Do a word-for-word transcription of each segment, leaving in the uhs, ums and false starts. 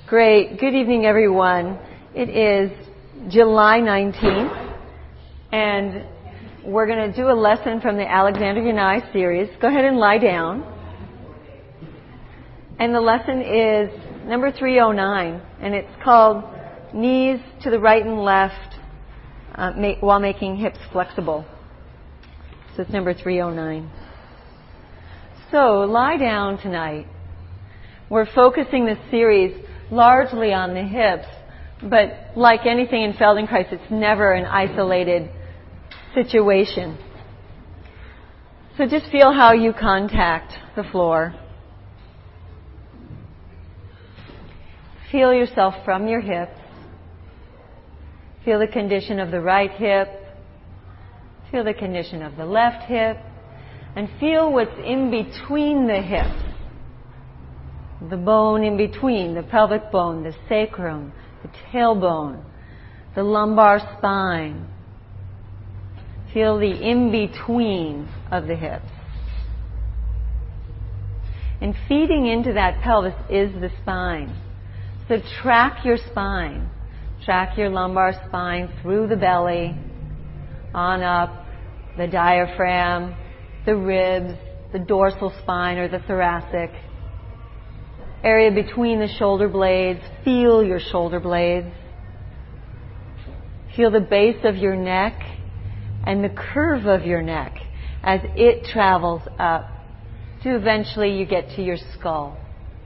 Great. Good evening, everyone. It is July nineteenth, and we're going to do a lesson from the Alexander Yanai series. Go ahead and lie down. And the lesson is number three oh nine, and it's called Knees to the Right and Left uh, ma- while Making Hips Flexible. So it's number three oh nine. So lie down tonight. We're focusing this series largely on the hips, but like anything in Feldenkrais, it's never an isolated situation. So just feel how you contact the floor. Feel yourself from your hips. Feel the condition of the right hip. Feel the condition of the left hip. And feel what's in between the hips. The bone in between, the pelvic bone, the sacrum, the tailbone, the lumbar spine. Feel the in-between of the hips. And feeding into that pelvis is the spine. So track your spine. Track your lumbar spine through the belly, on up, the diaphragm, the ribs, the dorsal spine or the thoracic. Area between the shoulder blades. Feel your shoulder blades. Feel the base of your neck and the curve of your neck as it travels up to eventually you get to your skull.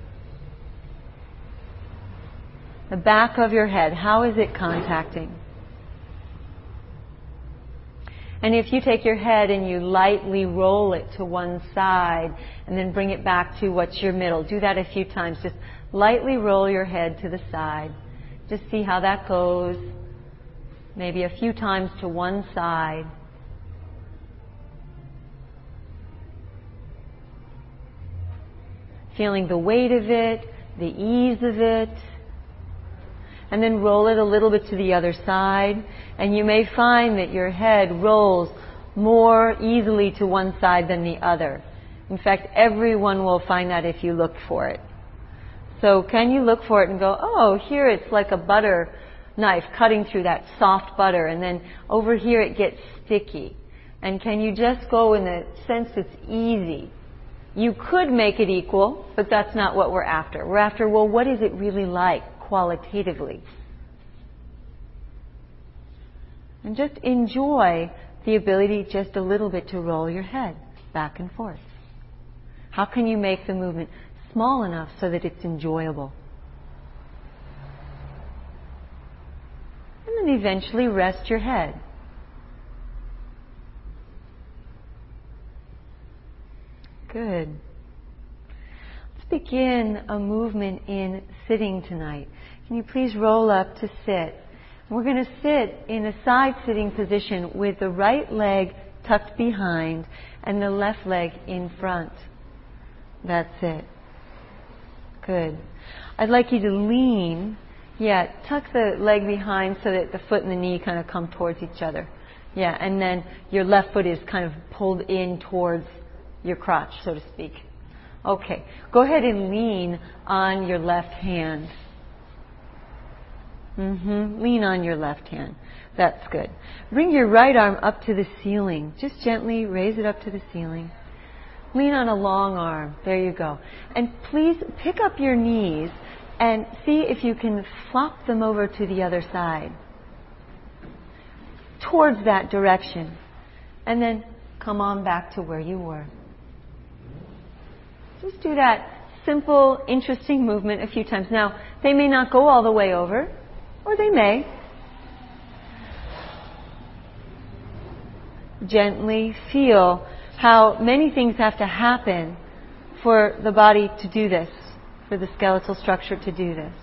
The back of your head, how is it contacting? And if you take your head and you lightly roll it to one side and then bring it back to what's your middle, do that a few times. Just lightly roll your head to the side. Just see how that goes. Maybe a few times to one side. Feeling the weight of it, the ease of it. And then roll it a little bit to the other side. And you may find that your head rolls more easily to one side than the other. In fact, everyone will find that if you look for it. So can you look for it and go, oh, here it's like a butter knife cutting through that soft butter. And then over here it gets sticky. And can you just go in the sense it's easy? You could make it equal, but that's not what we're after. We're after, well, what is it really like? Qualitatively. And just enjoy the ability just a little bit to roll your head back and forth. How can you make the movement small enough so that it's enjoyable? And then eventually rest your head. Good. Begin a movement in sitting tonight. Can you please roll up to sit? We're going to sit in a side sitting position with the right leg tucked behind and the left leg in front. That's it. Good. I'd like you to lean. Yeah, tuck the leg behind so that the foot and the knee kind of come towards each other. Yeah, and then your left foot is kind of pulled in towards your crotch, so to speak. Okay, go ahead and lean on your left hand. Mm-hmm. Lean on your left hand. That's good. Bring your right arm up to the ceiling. Just gently raise it up to the ceiling. Lean on a long arm. There you go. And please pick up your knees and see if you can flop them over to the other side. Towards that direction. And then come on back to where you were. Just do that simple, interesting movement a few times. Now, they may not go all the way over, or they may. Gently feel how many things have to happen for the body to do this, for the skeletal structure to do this.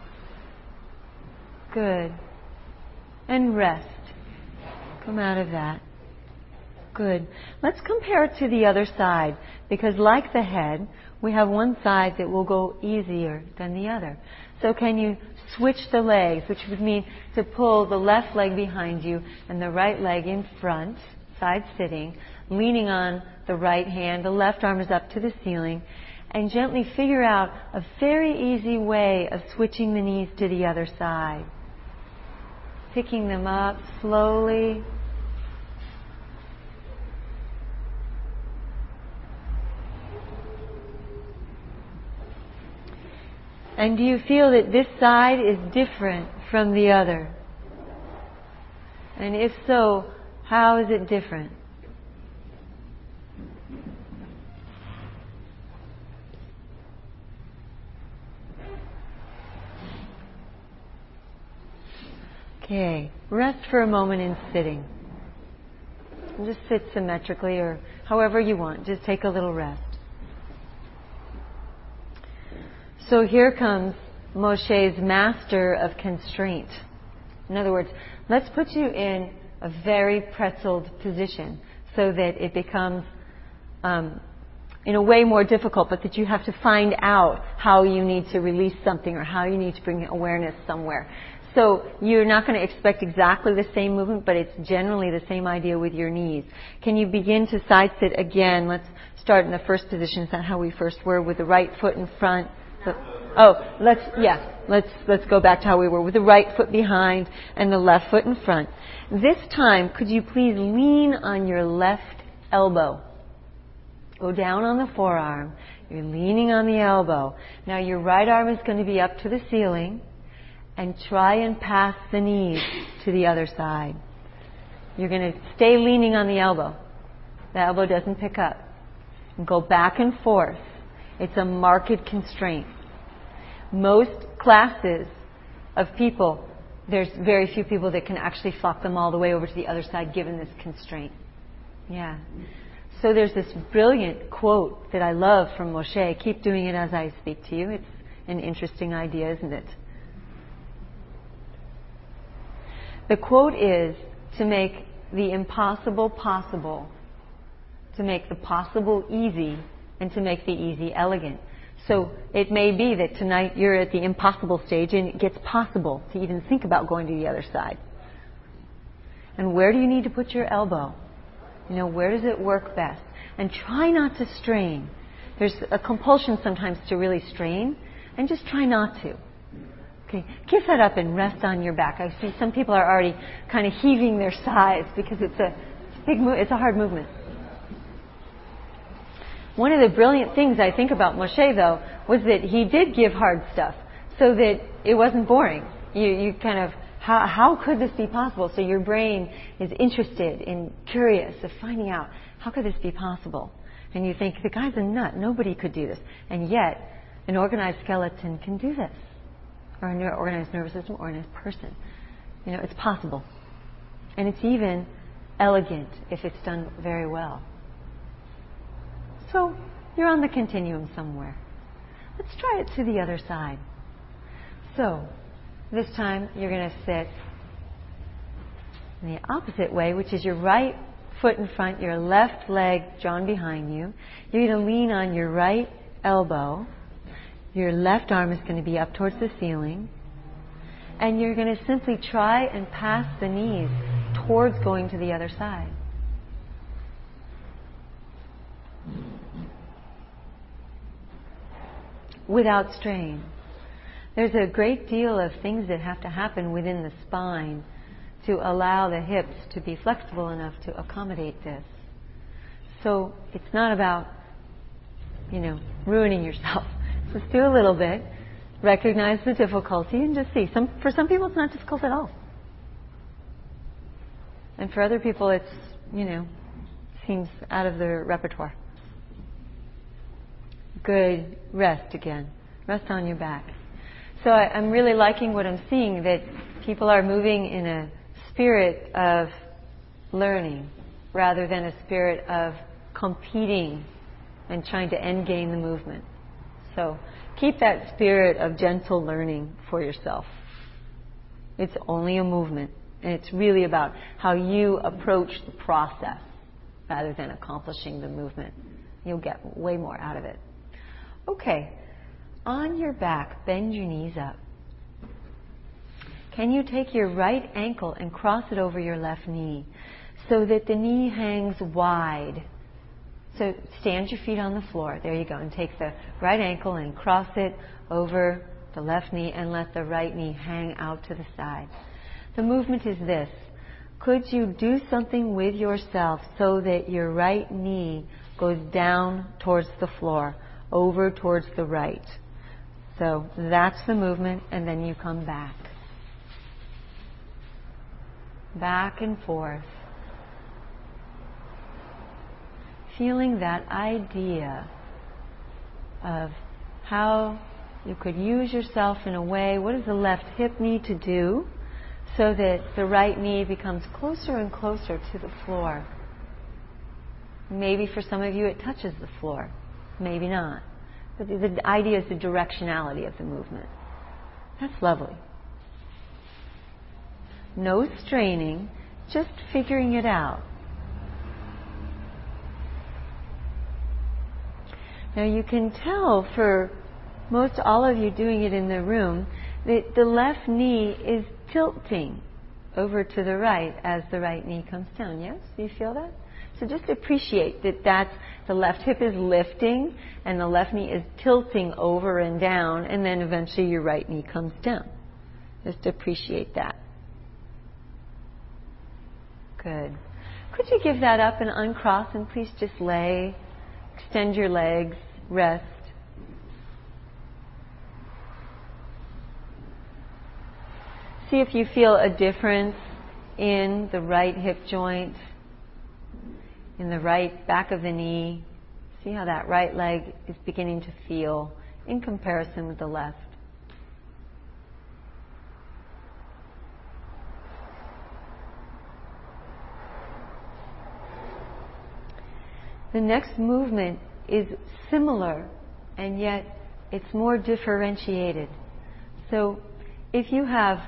Good. And rest. Come out of that. Good. Let's compare it to the other side, because like the head, we have one side that will go easier than the other. So can you switch the legs, which would mean to pull the left leg behind you and the right leg in front, side sitting, leaning on the right hand. The left arm is up to the ceiling. and gently figure out a very easy way of switching the knees to the other side. Picking them up slowly. And do you feel that this side is different from the other? And if so, how is it different? Okay, rest for a moment in sitting. Just sit symmetrically or however you want. Just take a little rest. So here comes Moshe's master of constraint. In other words, let's put you in a very pretzeled position so that it becomes, um, in a way, more difficult, but that you have to find out how you need to release something or how you need to bring awareness somewhere. So you're not going to expect exactly the same movement, but it's generally the same idea with your knees. Can you begin to side sit again? Let's start in the first position. Is that how we first were? With the right foot in front. The, oh, let's, yeah, let's, let's go back to how we were. With the right foot behind and the left foot in front. This time, could you please lean on your left elbow? Go down on the forearm. You're leaning on the elbow. Now your right arm is going to be up to the ceiling. And try and pass the knees to the other side. You're going to stay leaning on the elbow. The elbow doesn't pick up. And go back and forth. It's a marked constraint. Most classes of people, there's very few people that can actually flock them all the way over to the other side given this constraint. Yeah. So there's this brilliant quote that I love from Moshe. Keep doing it as I speak to you. It's an interesting idea, isn't it? The quote is, to make the impossible possible, to make the possible easy, and to make the easy elegant. So it may be that tonight you're at the impossible stage and it gets possible to even think about going to the other side. And where do you need to put your elbow? You know, where does it work best? And try not to strain. There's a compulsion sometimes to really strain, and just try not to. Okay, give that up and rest on your back. I see some people are already kind of heaving their sighs because it's a, it's a big move. It's a hard movement. One of the brilliant things I think about Moshe, though, was that he did give hard stuff so that it wasn't boring. You, you kind of, how, how could this be possible? So your brain is interested and curious of finding out, how could this be possible? And you think, the guy's a nut. Nobody could do this. And yet, an organized skeleton can do this. Or an organized nervous system, or organized person. You know, it's possible. And it's even elegant if it's done very well. So, you're on the continuum somewhere. Let's try it to the other side. So, this time you're going to sit in the opposite way, which is your right foot in front, your left leg drawn behind you. You're going to lean on your right elbow. Your left arm is going to be up towards the ceiling. And you're going to simply try and pass the knees towards going to the other side. Without strain. There's a great deal of things that have to happen within the spine to allow the hips to be flexible enough to accommodate this. So it's not about, you know, ruining yourself. Just do a little bit, recognize the difficulty, and just see. Some, for some people, it's not difficult at all. And for other people, it's, you know, seems out of their repertoire. Good. Rest again. Rest on your back. So I, I'm really liking what I'm seeing, that people are moving in a spirit of learning rather than a spirit of competing and trying to end gain the movement. So keep that spirit of gentle learning for yourself. It's only a movement, and it's really about how you approach the process rather than accomplishing the movement. You'll get way more out of it. Okay, on your back, bend your knees up. Can you take your right ankle and cross it over your left knee so that the knee hangs wide, So stand your feet on the floor. There you go. And take the right ankle and cross it over the left knee and let the right knee hang out to the side. The movement is this. Could you do something with yourself so that your right knee goes down towards the floor, over towards the right? So that's the movement, and then you come back. Back and forth. Feeling that idea of how you could use yourself in a way, what does the left hip need to do so that the right knee becomes closer and closer to the floor. Maybe for some of you it touches the floor, maybe not. But the, the idea is the directionality of the movement. That's lovely. No straining, just figuring it out. Now you can tell for most all of you doing it in the room that the left knee is tilting over to the right as the right knee comes down. Yes? Do you feel that? So just appreciate that that's the left hip is lifting and the left knee is tilting over and down, and then eventually your right knee comes down. Just appreciate that. Good. Could you give that up and uncross and please just lay, extend your legs, rest. See if you feel a difference in the right hip joint, in the right back of the knee. See how that right leg is beginning to feel in comparison with the left. The next movement is similar, and yet it's more differentiated. So if you have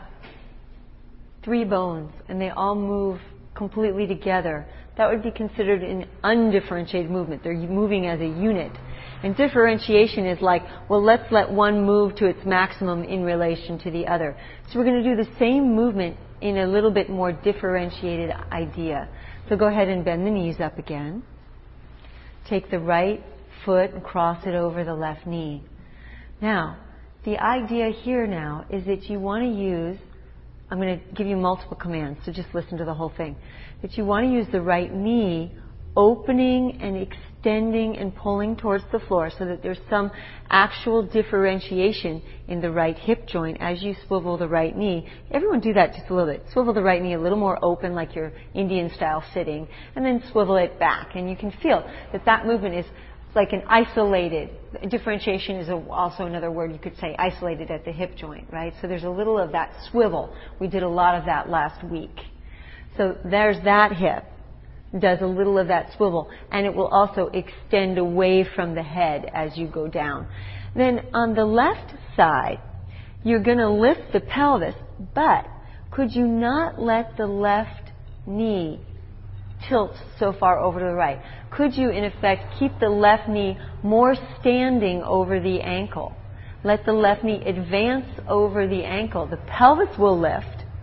three bones and they all move completely together, that would be considered an undifferentiated movement. They're moving as a unit. And differentiation is like, well, let's let one move to its maximum in relation to the other. So we're going to do the same movement in a little bit more differentiated idea. So go ahead and bend the knees up again. Take the right foot and cross it over the left knee. Now, the idea here now is that you want to use, I'm going to give you multiple commands, so just listen to the whole thing. That you want to use the right knee opening and extending and pulling towards the floor so that there's some actual differentiation in the right hip joint as you swivel the right knee. Everyone do that just a little bit. Swivel the right knee a little more open like your Indian style sitting, and then swivel it back. And you can feel that that movement is like an isolated, differentiation is a, also another word you could say, isolated at the hip joint, right? So there's a little of that swivel. We did a lot of that last week. So there's that hip. Does a little of that swivel, and it will also extend away from the head as you go down. Then on the left side, you're going to lift the pelvis, but could you not let the left knee tilt so far over to the right? Could you, in effect, keep the left knee more standing over the ankle? Let the left knee advance over the ankle. The pelvis will lift.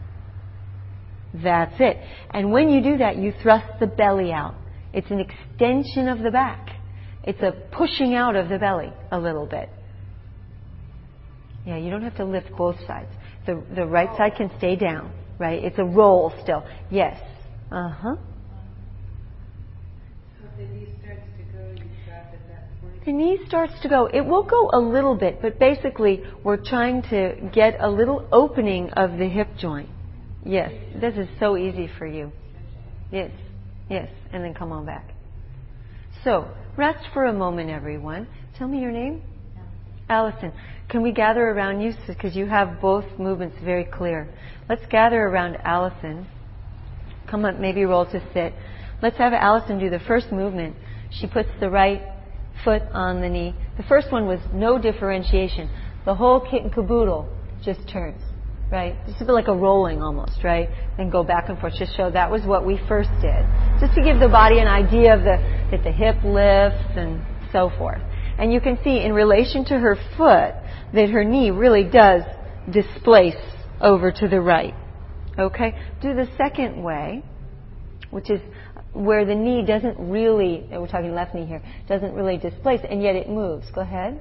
That's it. And when you do that, you thrust the belly out. It's an extension of the back. It's a pushing out of the belly a little bit. Yeah, you don't have to lift both sides. The the right side can stay down, right? It's a roll still. Yes. Uh-huh. So if the knee starts to go, you drop at that point? The knee starts to go. It will go a little bit, but basically we're trying to get a little opening of the hip joint. Yes, this is so easy for you. Yes, yes, and then come on back. So, rest for a moment, everyone. Tell me your name. Allison. Can we gather around you, because you have both movements very clear. Let's gather around Allison. Come up, maybe roll to sit. Let's have Allison do the first movement. She puts the right foot on the knee. The first one was no differentiation. The whole kit and caboodle just turns. Right? Just a bit like a rolling almost, right? And go back and forth. Just show that was what we first did. Just to give the body an idea of the that the hip lifts and so forth. And you can see in relation to her foot that her knee really does displace over to the right. Okay? Do the second way, which is where the knee doesn't really, and we're talking left knee here, doesn't really displace, and yet it moves. Go ahead.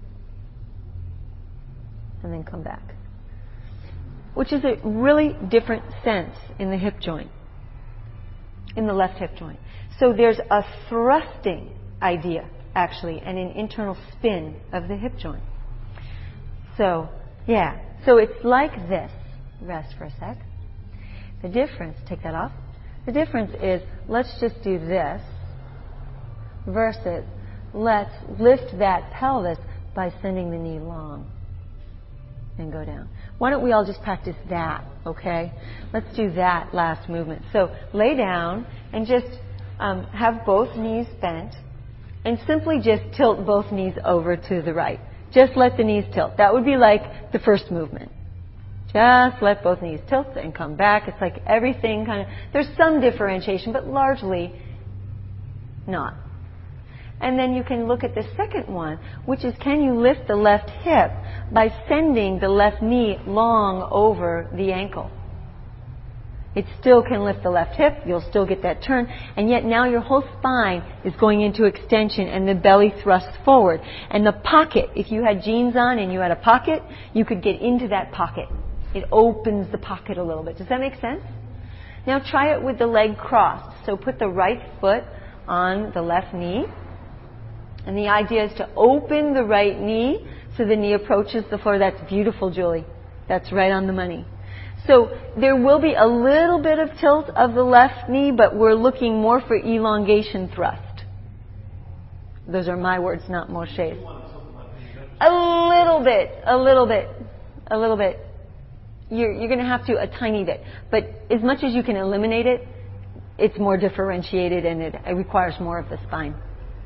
And then come back. Which is a really different sense in the hip joint, in the left hip joint. So there's a thrusting idea, actually, and an internal spin of the hip joint. So, yeah. So it's like this. Rest for a sec. The difference, take that off. The difference is, let's just do this versus let's lift that pelvis by sending the knee long and go down. Why don't we all just practice that, okay? Let's do that last movement. So lay down and just um, have both knees bent and simply just tilt both knees over to the right. Just let the knees tilt. That would be like the first movement. Just let both knees tilt and come back. It's like everything kind of, there's some differentiation, but largely not. And then you can look at the second one, which is, can you lift the left hip by sending the left knee long over the ankle? It still can lift the left hip, you'll still get that turn, and yet now your whole spine is going into extension and the belly thrusts forward. And the pocket, if you had jeans on and you had a pocket, you could get into that pocket. It opens the pocket a little bit. Does that make sense? Now try it with the leg crossed. So put the right foot on the left knee. And the idea is to open the right knee so the knee approaches the floor. That's beautiful, Julie. That's right on the money. So there will be a little bit of tilt of the left knee, but we're looking more for elongation thrust. Those are my words, not Moshe's. A little bit, a little bit, a little bit. You're, you're going to have to a tiny bit. But as much as you can eliminate it, it's more differentiated and it, it requires more of the spine.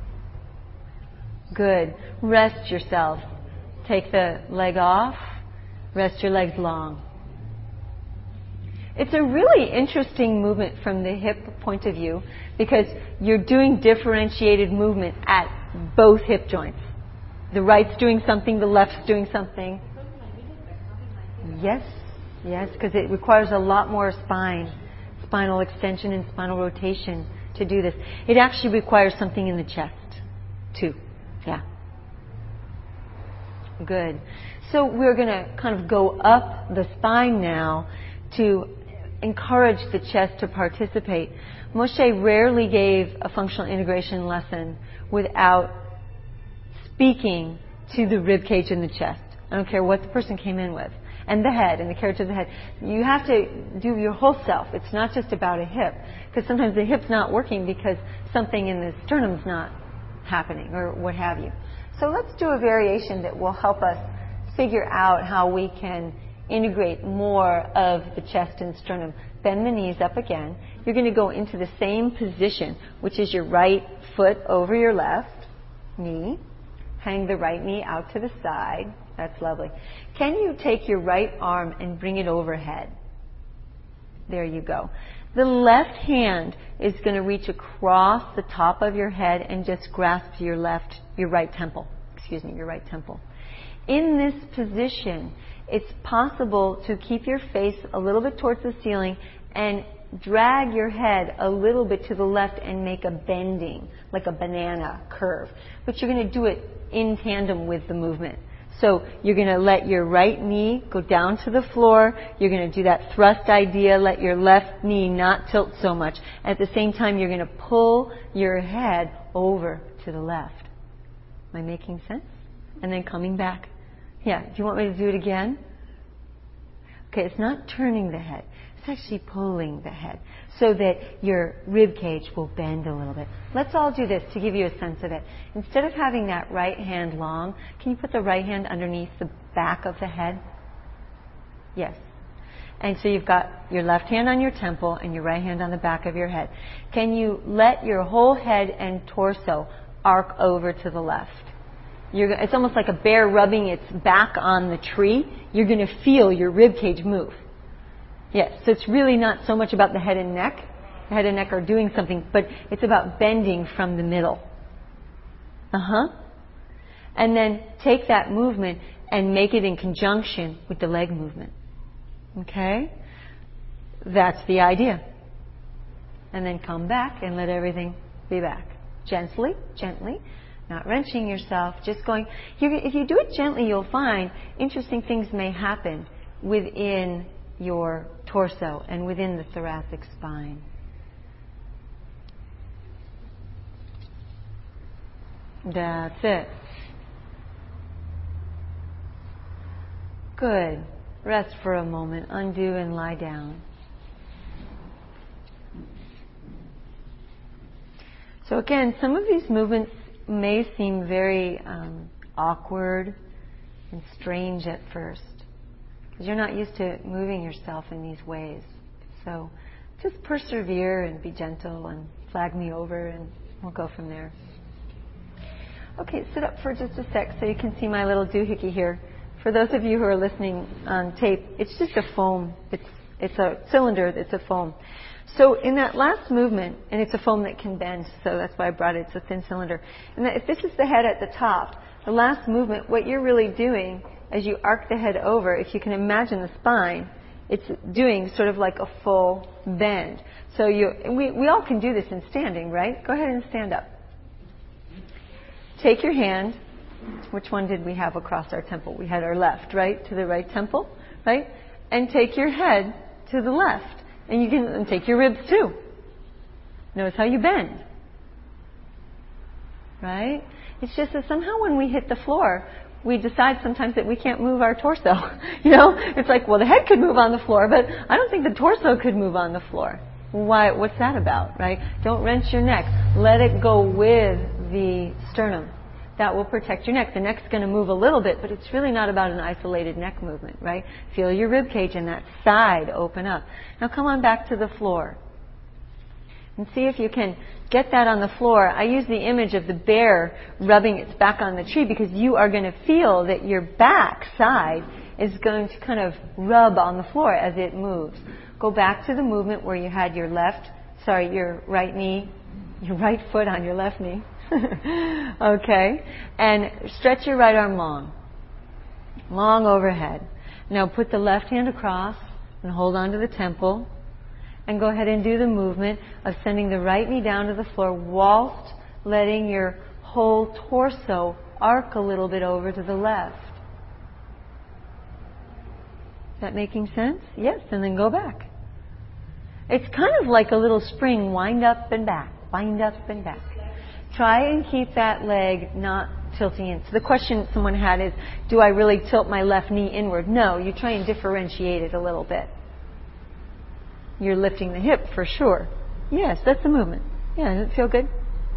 Good. Rest yourself. Take the leg off. Rest your legs long. It's a really interesting movement from the hip point of view because you're doing differentiated movement at both hip joints. The right's doing something, the left's doing something. Yes, yes, because it requires a lot more spine, spinal extension and spinal rotation to do this. It actually requires something in the chest, too. Yeah. Good. So we're going to kind of go up the spine now to encourage the chest to participate. Moshe rarely gave a functional integration lesson without speaking to the rib cage and the chest. I don't care what the person came in with. And the head, and the carriage of the head. You have to do your whole self. It's not just about a hip. Because sometimes the hip's not working because something in the sternum's not happening, or what have you. So let's do a variation that will help us figure out how we can integrate more of the chest and sternum. Bend the knees up again. You're going to go into the same position, which is your right foot over your left knee. Hang the right knee out to the side. That's lovely. Can you take your right arm and bring it overhead? There you go. The left hand is going to reach across the top of your head and just grasp your left, your right temple. Excuse me, your right temple. In this position, it's possible to keep your face a little bit towards the ceiling and drag your head a little bit to the left and make a bending, like a banana curve. But you're going to do it in tandem with the movement. So you're going to let your right knee go down to the floor. You're going to do that thrust idea. Let your left knee not tilt so much. At the same time, you're going to pull your head over to the left. Am I making sense? And then coming back. Yeah, do you want me to do it again? Okay, it's not turning the head. It's actually pulling the head so that your rib cage will bend a little bit. Let's all do this to give you a sense of it. Instead of having that right hand long, can you put the right hand underneath the back of the head? Yes. And so you've got your left hand on your temple and your right hand on the back of your head. Can you let your whole head and torso arc over to the left? You're, it's almost like a bear rubbing its back on the tree. You're going to feel your rib cage move. Yes, so it's really not so much about the head and neck. The head and neck are doing something, but it's about bending from the middle. Uh-huh. And then take that movement and make it in conjunction with the leg movement. Okay? That's the idea. and then come back and let everything be back. Gently, gently, not wrenching yourself, just going. If you do it gently, you'll find interesting things may happen within your torso and within the thoracic spine. That's it. Good. Rest for a moment. Undo and lie down. So again, some of these movements may seem very um, awkward and strange at first, because you're not used to moving yourself in these ways. So just persevere and be gentle and flag me over, and we'll go from there. Okay, sit up for just a sec so you can see my little doohickey here. For those of you who are listening on tape, it's just a foam. It's it's a cylinder that's a foam. So in that last movement, and it's a foam that can bend, so that's why I brought it. It's a thin cylinder. And if this is the head at the top, the last movement, what you're really doing as you arc the head over, if you can imagine the spine, it's doing sort of like a full bend. So you, we, we all can do this in standing, right? Go ahead and stand up. Take your hand. Which one did we have across our temple? We had our left, right? To the right temple, right? And take your head to the left. And you can and take your ribs too. Notice how you bend. Right? It's just that somehow when we hit the floor, we decide sometimes that we can't move our torso. You know? It's like, well, the head could move on the floor, but I don't think the torso could move on the floor. Why? What's that about, right? Don't wrench your neck. Let it go with the sternum. That will protect your neck. The neck's going to move a little bit, but it's really not about an isolated neck movement, right? Feel your rib cage and that side open up. Now come on back to the floor. And see if you can get that on the floor. I use the image of the bear rubbing its back on the tree because you are going to feel that your back side is going to kind of rub on the floor as it moves. Go back to the movement where you had your left, sorry, your right knee, your right foot on your left knee. Okay. And stretch your right arm long. Long overhead. Now put the left hand across and hold on to the temple. And go ahead and do the movement of sending the right knee down to the floor whilst letting your whole torso arc a little bit over to the left. Is that making sense? Yes. And then go back. It's kind of like a little spring. Wind up and back. Wind up and back. Try and keep that leg not tilting in. So the question someone had is, do I really tilt my left knee inward? No, you try and differentiate it a little bit. You're lifting the hip for sure. Yes, that's the movement. Yeah, does it feel good?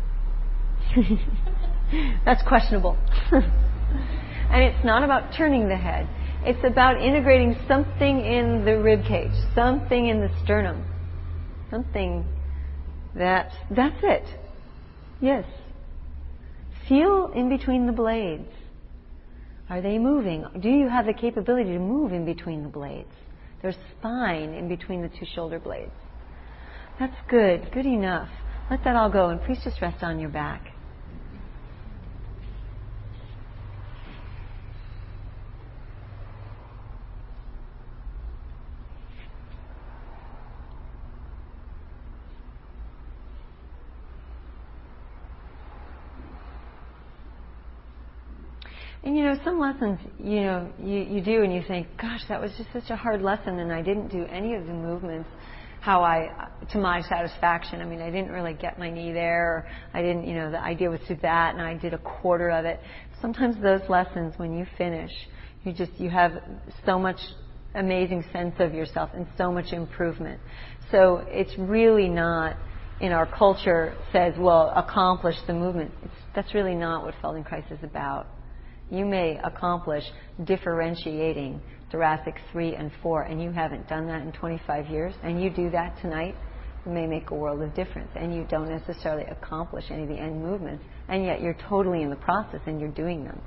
That's questionable. And it's not about turning the head. It's about integrating something in the rib cage, something in the sternum, something that, that's it. Yes. Feel in between the blades. Are they moving? Do you have the capability to move in between the blades? There's spine in between the two shoulder blades. That's good. Good enough. Let that all go, and please just rest on your back. And you know, some lessons, you know, you, you do and you think, gosh, that was just such a hard lesson and I didn't do any of the movements how I, to my satisfaction. I mean, I didn't really get my knee there. Or I didn't, you know, the idea was to do that and I did a quarter of it. Sometimes those lessons, when you finish, you just, you have so much amazing sense of yourself and so much improvement. So it's really not, in our culture, says, well, accomplish the movement. It's, that's really not what Feldenkrais is about. You may accomplish differentiating thoracic three and four, and you haven't done that in twenty-five years, and you do that tonight, it may make a world of difference. And you don't necessarily accomplish any of the end movements, and yet you're totally in the process and you're doing them.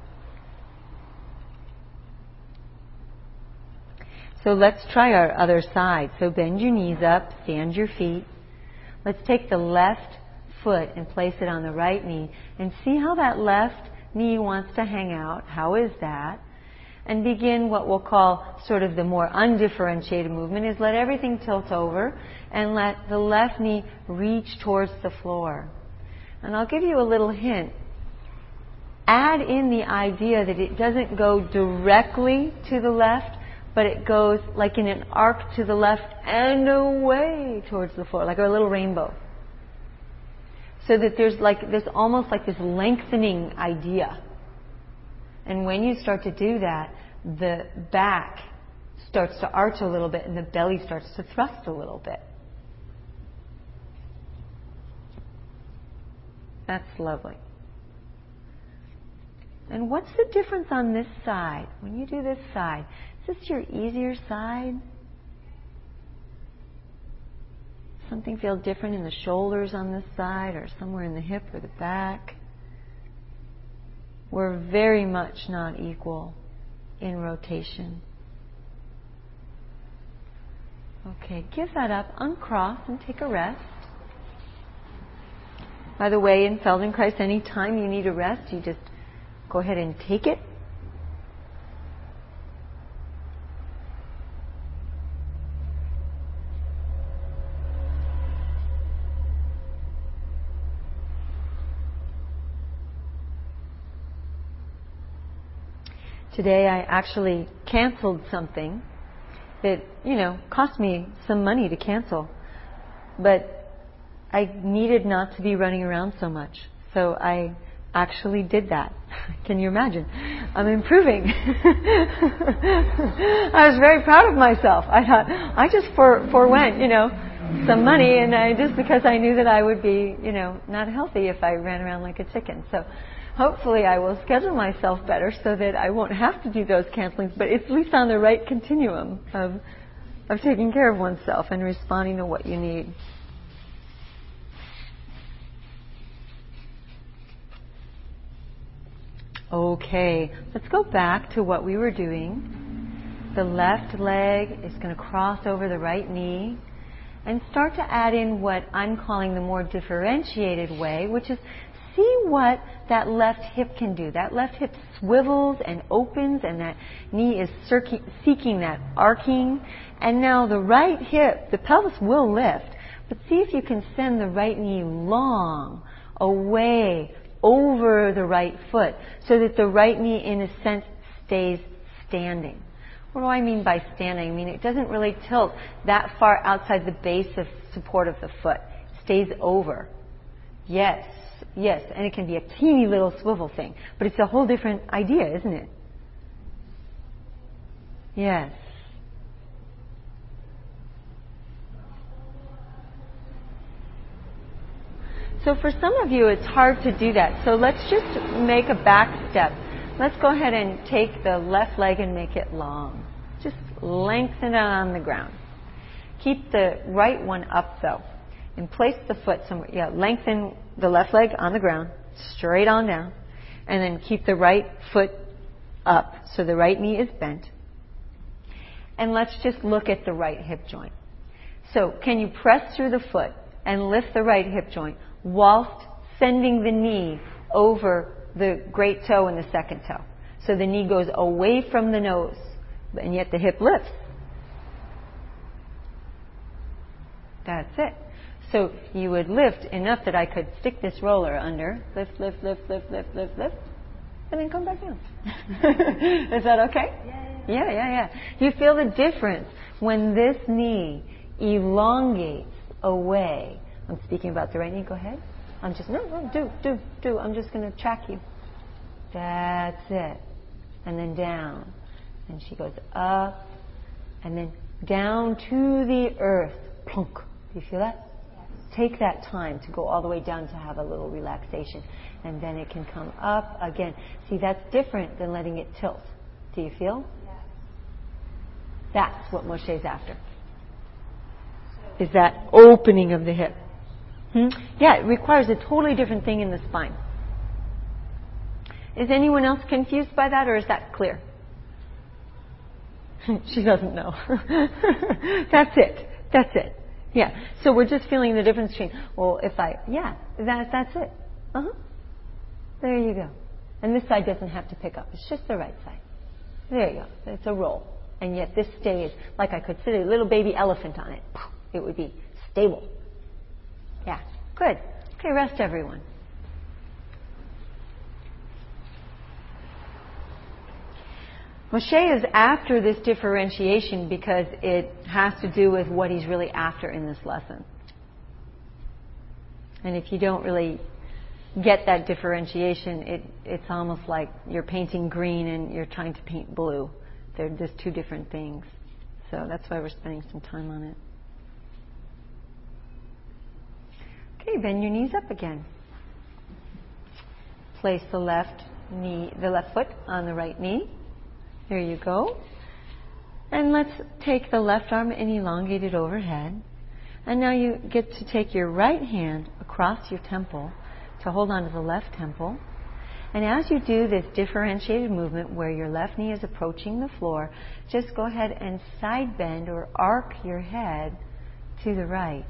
So let's try our other side. So bend your knees up, stand your feet. Let's take the left foot and place it on the right knee, and see how that left knee wants to hang out. How is that? and begin what we'll call sort of the more undifferentiated movement, is let everything tilt over and let the left knee reach towards the floor. And I'll give you a little hint. Add in the idea that it doesn't go directly to the left, but it goes like in an arc to the left and away towards the floor, like a little rainbow. So that there's like this, almost like this lengthening idea. And when you start to do that, the back starts to arch a little bit and the belly starts to thrust a little bit. That's lovely. And what's the difference on this side? When you do this side, is this your easier side? Something feel different in the shoulders on this side or somewhere in the hip or the back? We're very much not equal in rotation. Okay, give that up, uncross and take a rest. By the way, in Feldenkrais, anytime you need a rest, you just go ahead and take it. Today I actually canceled something that, you know, cost me some money to cancel. But I needed not to be running around so much. So I actually did that. Can you imagine? I'm improving. I was very proud of myself. I thought, I just for, forewent, you know, some money, and I just because I knew that I would be, you know, not healthy if I ran around like a chicken. So hopefully I will schedule myself better so that I won't have to do those cancelings, but it's at least on the right continuum of, of taking care of oneself and responding to what you need. Okay, let's go back to what we were doing. The left leg is going to cross over the right knee and start to add in what I'm calling the more differentiated way, which is see what that left hip can do. That left hip swivels and opens, and that knee is seeking that arcing. And now the right hip, the pelvis will lift, but see if you can send the right knee long, away, over the right foot, so that the right knee, in a sense, stays standing. What do I mean by standing? I mean it doesn't really tilt that far outside the base of support of the foot. It stays over. Yes, yes, and it can be a teeny little swivel thing, but it's a whole different idea, isn't it? Yes. So for some of you, it's hard to do that. So let's just make a back step. Let's go ahead and take the left leg and make it long. Just lengthen it on the ground. Keep the right one up, though. And place the foot somewhere. Yeah, lengthen the left leg on the ground, straight on down. And then keep the right foot up, so the right knee is bent. And let's just look at the right hip joint. So can you press through the foot and lift the right hip joint whilst sending the knee over the great toe and the second toe? So the knee goes away from the nose, and yet the hip lifts. That's it. So you would lift enough that I could stick this roller under, lift, lift, lift, lift, lift, lift, lift, and then come back down. Is that okay? Yeah, yeah, yeah, yeah. You feel the difference when this knee elongates away. I'm speaking about the right knee. Go ahead. I'm just, no, no, do, do, do. I'm just going to track you. That's it. And then down. And she goes up. And then down to the earth. Plunk. Do you feel that? Yes. Take that time to go all the way down to have a little relaxation. And then it can come up again. See, that's different than letting it tilt. Do you feel? Yes. That's what Moshe's after. Is that opening of the hip. Hmm? Yeah, it requires a totally different thing in the spine. Is anyone else confused by that, or is that clear? She doesn't know. That's it. That's it. Yeah. So we're just feeling the difference between, well, if I, yeah, that, that's it. Uh-huh. There you go. And this side doesn't have to pick up. It's just the right side. There you go. It's a roll. And yet this stays, like I could sit a little baby elephant on it. It would be stable. Yeah, good. Okay, rest everyone. Moshe is after this differentiation because it has to do with what he's really after in this lesson. And if you don't really get that differentiation, it, it's almost like you're painting green and you're trying to paint blue. They're just two different things. So that's why we're spending some time on it. Okay, bend your knees up again. Place the left knee, the left foot on the right knee. There you go. And let's take the left arm and elongate it overhead. And now you get to take your right hand across your temple to hold on to the left temple. And as you do this differentiated movement where your left knee is approaching the floor, just go ahead and side bend or arc your head to the right.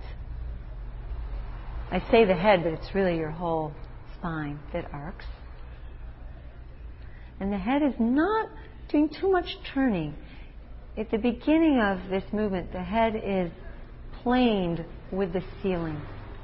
I say the head, but it's really your whole spine that arcs. And the head is not doing too much turning. At the beginning of this movement, the head is planed with the ceiling.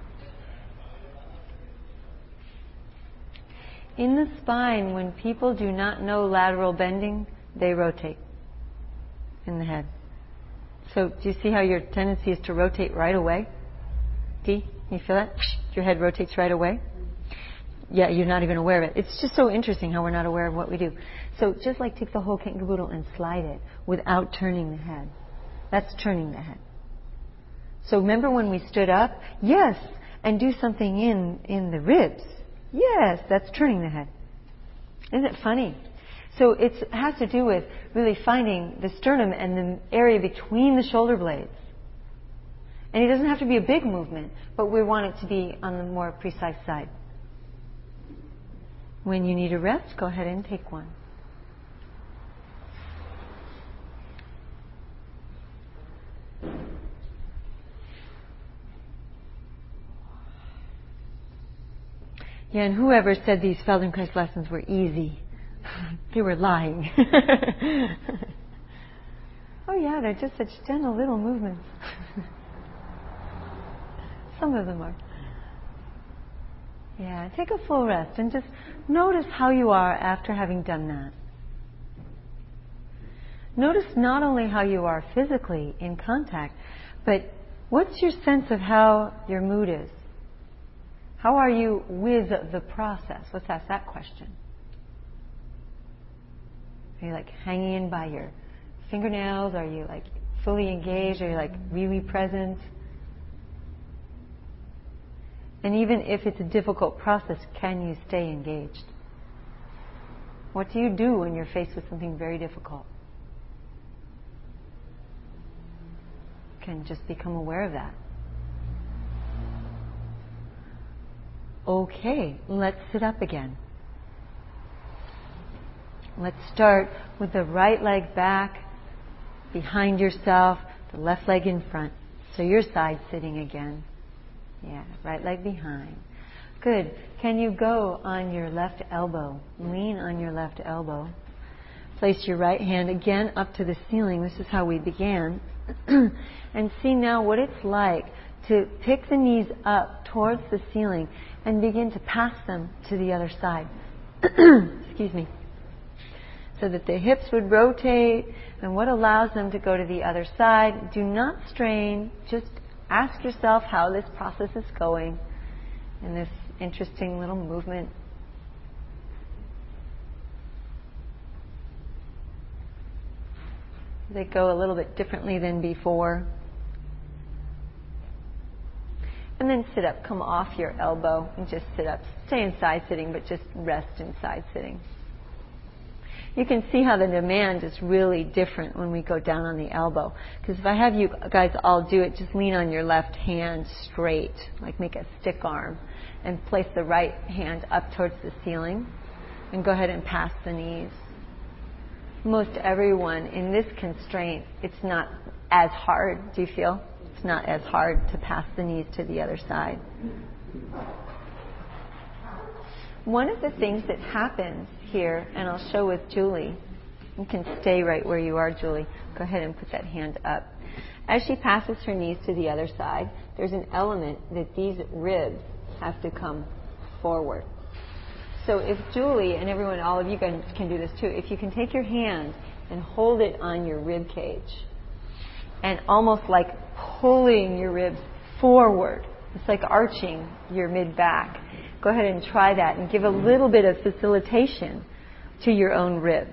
In the spine, when people do not know lateral bending, they rotate in the head. So do you see how your tendency is to rotate right away? Dee, you feel that? Your head rotates right away? Yeah, you're not even aware of it. It's just so interesting how we're not aware of what we do. So just like take the whole kit and caboodle and slide it without turning the head. That's turning the head. So remember when we stood up? Yes. And do something in, in the ribs. Yes, that's turning the head. Isn't it funny? So it has to do with really finding the sternum and the area between the shoulder blades. And it doesn't have to be a big movement, but we want it to be on the more precise side. When you need a rest, go ahead and take one. Yeah, and whoever said these Feldenkrais lessons were easy, they were lying. Oh yeah, they're just such gentle little movements. Some of them are. Yeah, take a full rest and just notice how you are after having done that. Notice not only how you are physically in contact, but what's your sense of how your mood is? How are you with the process? Let's ask that question. Are you like hanging in by your fingernails? Are you like fully engaged? Are you like really present? And even if it's a difficult process, can you stay engaged? What do you do when you're faced with something very difficult? You can just become aware of that. Okay, let's sit up again. Let's start with the right leg back, behind yourself, the left leg in front. So you're side sitting again. Yeah, right leg behind. Good. Can you go on your left elbow? Lean on your left elbow. Place your right hand again up to the ceiling. This is how we began. And see now what it's like to pick the knees up towards the ceiling and begin to pass them to the other side. Excuse me. So that the hips would rotate, and what allows them to go to the other side. Do not strain. Just ask yourself how this process is going in this interesting little movement. They go a little bit differently than before. And then sit up. Come off your elbow and just sit up. Stay in side sitting, but just rest in side sitting. You can see how the demand is really different when we go down on the elbow. Because if I have you guys all do it, just lean on your left hand straight, like make a stick arm, and place the right hand up towards the ceiling, and go ahead and pass the knees. Most everyone in this constraint, it's not as hard. Do you feel? It's not as hard to pass the knees to the other side. One of the things that happens here, and I'll show with Julie, You can stay right where you are, Julie. Go ahead and put that hand up. As she passes her knees to the other side, there's an element that these ribs have to come forward. So if Julie and everyone, all of you guys can do this too, if you can take your hand and hold it on your rib cage and almost like pulling your ribs forward, it's like arching your mid-back. Go ahead and try that and give a little bit of facilitation to your own ribs.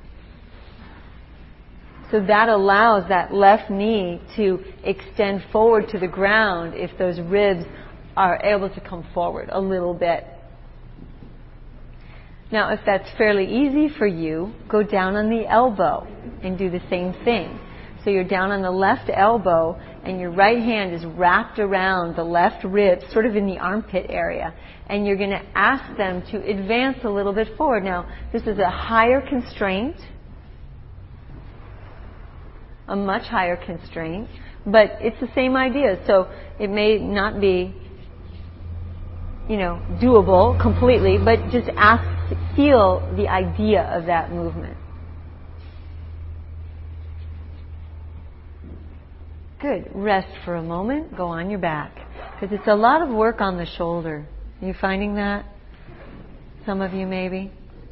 So that allows that left knee to extend forward to the ground if those ribs are able to come forward a little bit. Now, if that's fairly easy for you, go down on the elbow and do the same thing. So you're down on the left elbow and your right hand is wrapped around the left rib, sort of in the armpit area. And you're going to ask them to advance a little bit forward. Now, this is a higher constraint, a much higher constraint, but it's the same idea. So it may not be, you know, doable completely, but just ask, feel the idea of that movement. Good. Rest for a moment. Go on your back. Because it's a lot of work on the shoulder. Are you finding that? Some of you maybe?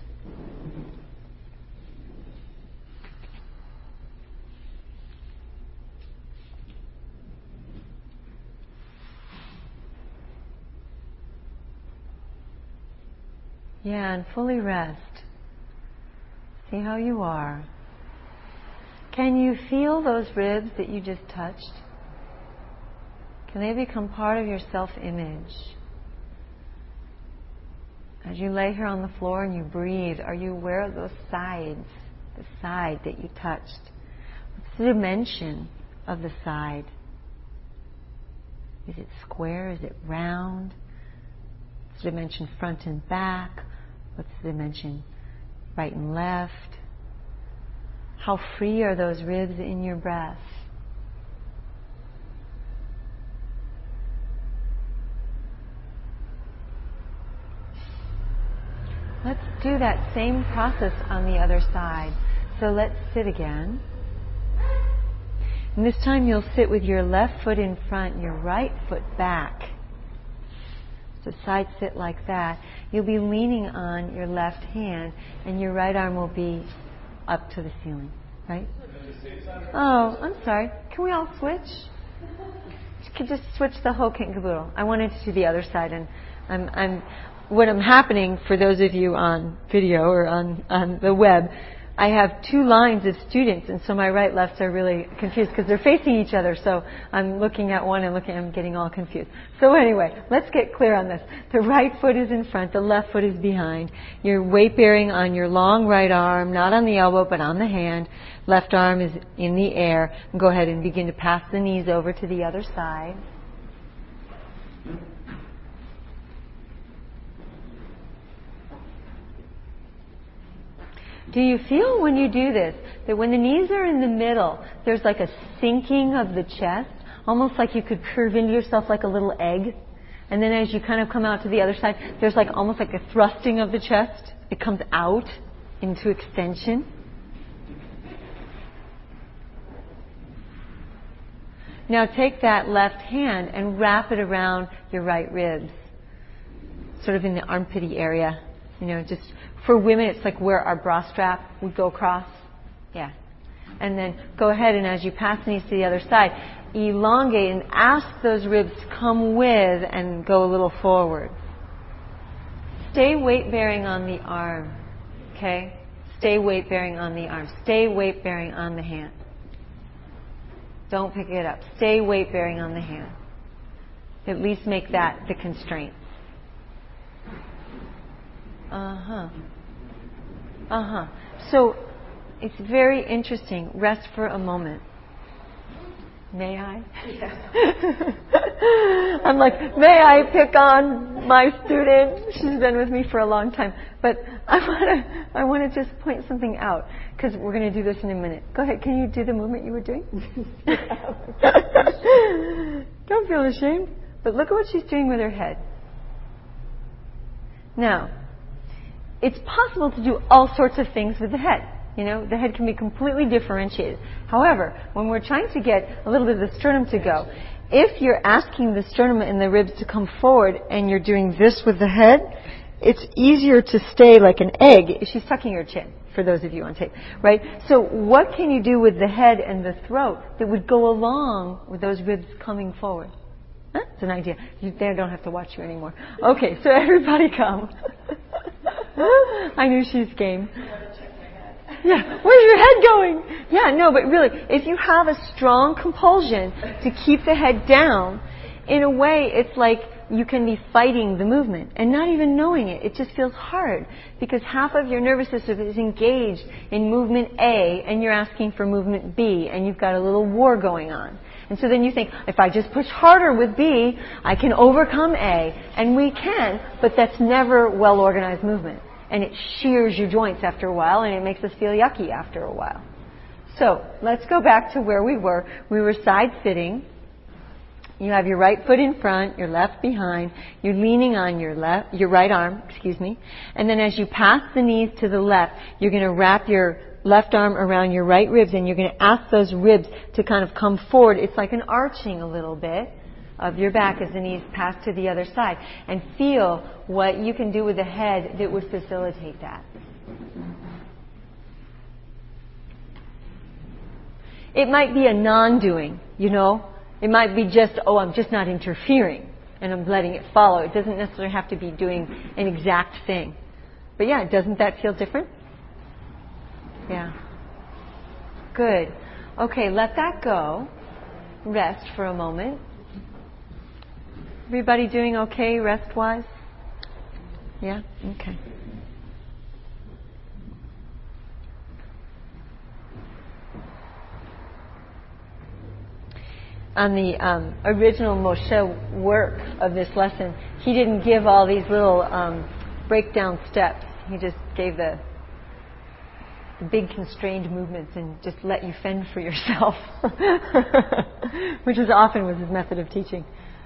Yeah, and fully rest. See how you are. Can you feel those ribs that you just touched? Can they become part of your self-image? As you lay here on the floor and you breathe, are you aware of those sides, the side that you touched? What's the dimension of the side? Is it square? Is it round? What's the dimension front and back? What's the dimension right and left? How free are those ribs in your breath? Let's do that same process on the other side. So let's sit again. And this time you'll sit with your left foot in front and your right foot back. So side sit like that. You'll be leaning on your left hand and your right arm will be up to the ceiling, right? Oh, I'm sorry. Can we all switch? You could just switch the whole kit and caboodle. I wanted to do the other side, and I'm, I'm, what I'm happening for those of you on video or on, on the web, I have two lines of students, and so my right lefts are really confused because they're facing each other. So I'm looking at one and looking, I'm getting all confused. So anyway, let's get clear on this. The right foot is in front, the left foot is behind. You're weight bearing on your long right arm, not on the elbow, but on the hand. Left arm is in the air. And go ahead and begin to pass the knees over to the other side. Do you feel when you do this that when the knees are in the middle, there's like a sinking of the chest, almost like you could curve into yourself like a little egg? And then as you kind of come out to the other side, there's like almost like a thrusting of the chest. It comes out into extension. Now take that left hand and wrap it around your right ribs, sort of in the armpity area. You know, just for women, it's like where our bra strap would go across. Yeah. And then go ahead and as you pass the knees to the other side, elongate and ask those ribs to come with and go a little forward. Stay weight bearing on the arm. Okay? Stay weight bearing on the arm. Stay weight bearing on the hand. Don't pick it up. Stay weight bearing on the hand. At least make that the constraint. Uh-huh. Uh-huh. So it's very interesting. Rest for a moment. May I? Yeah. I'm like, may I pick on my student? She's been with me for a long time. But I want to I want to just point something out because we're going to do this in a minute. Go ahead. Can you do the movement you were doing? Don't feel ashamed. But look at what she's doing with her head. Now, it's possible to do all sorts of things with the head. You know, the head can be completely differentiated. However, when we're trying to get a little bit of the sternum to go, if you're asking the sternum and the ribs to come forward and you're doing this with the head, it's easier to stay like an egg. She's tucking her chin, for those of you on tape, right? So what can you do with the head and the throat that would go along with those ribs coming forward? Huh? It's an idea. You, they don't have to watch you anymore. Okay, so everybody come. I knew she's game. Yeah, where's your head going? Yeah, no, but really, if you have a strong compulsion to keep the head down, in a way, it's like you can be fighting the movement and not even knowing it. It just feels hard because half of your nervous system is engaged in movement A and you're asking for movement B and you've got a little war going on. And so then you think, if I just push harder with B, I can overcome A. And we can, but that's never well-organized movement. And it shears your joints after a while and it makes us feel yucky after a while. So let's go back to where we were. We were side sitting. You have your right foot in front, your left behind. You're leaning on your left, your right arm, excuse me. And then as you pass the knees to the left, you're going to wrap your left arm around your right ribs and you're going to ask those ribs to kind of come forward. It's like an arching a little bit of your back as the knees pass to the other side. And feel what you can do with the head that would facilitate that. It might be a non-doing, you know. It might be just, oh, I'm just not interfering and I'm letting it follow. It doesn't necessarily have to be doing an exact thing. But yeah, doesn't that feel different? Yeah. Good. Okay, let that go. Rest for a moment. Everybody doing okay rest-wise? Yeah? Okay. On the um, original Moshe work of this lesson, he didn't give all these little um, breakdown steps. He just gave the, the big constrained movements and just let you fend for yourself, which is often was his method of teaching.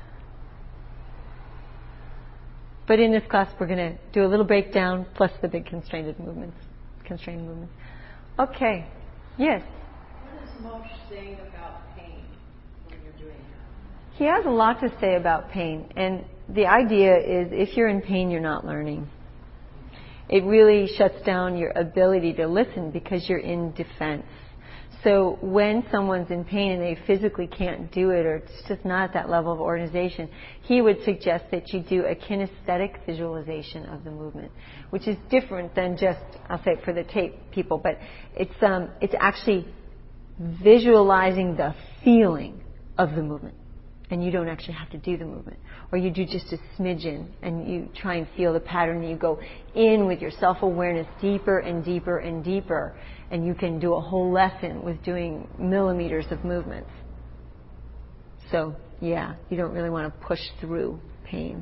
But in this class, we're going to do a little breakdown plus the big constrained movements. Constrained movements. Okay. Yes. What is Moshe saying about pain when you're doing that? He has a lot to say about pain, and the idea is if you're in pain, you're not learning. It really shuts down your ability to listen because you're in defense. So when someone's in pain and they physically can't do it, or it's just not at that level of organization, he would suggest that you do a kinesthetic visualization of the movement, which is different than just, I'll say it for the tape people, but it's um, it's actually visualizing the feeling of the movement. And you don't actually have to do the movement. Or you do just a smidgen and you try and feel the pattern and you go in with your self-awareness deeper and deeper and deeper. And you can do a whole lesson with doing millimeters of movements. So, yeah, you don't really want to push through pain.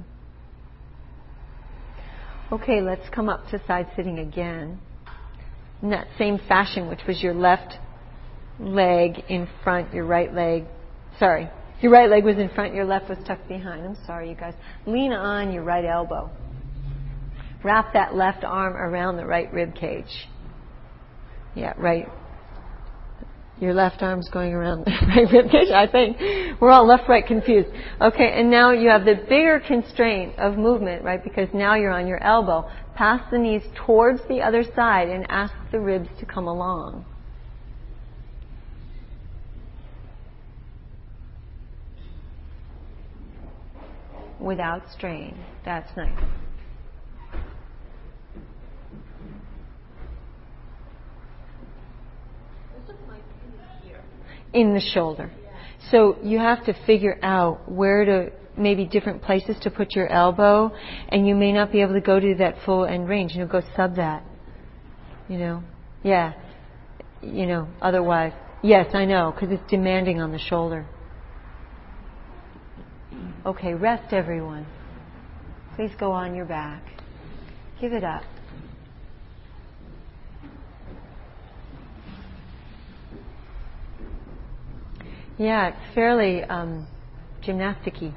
Okay, let's come up to side sitting again. In that same fashion, which was your left leg in front, your right leg, sorry, your right leg was in front, your left was tucked behind. I'm sorry, you guys. Lean on your right elbow. Wrap that left arm around the right rib cage. Yeah, right. Your left arm's going around the right rib cage, I think. We're all left-right confused. Okay, and now you have the bigger constraint of movement, right? Because now you're on your elbow. Pass the knees towards the other side and ask the ribs to come along. Without strain. That's nice. In the shoulder. So you have to figure out where to, maybe different places to put your elbow, and you may not be able to go to that full end range. You know, go sub that. You know, yeah. You know, otherwise, yes, I know, because it's demanding on the shoulder. Okay, rest everyone. Please go on your back. Give it up. Yeah, it's fairly um, gymnastic-y.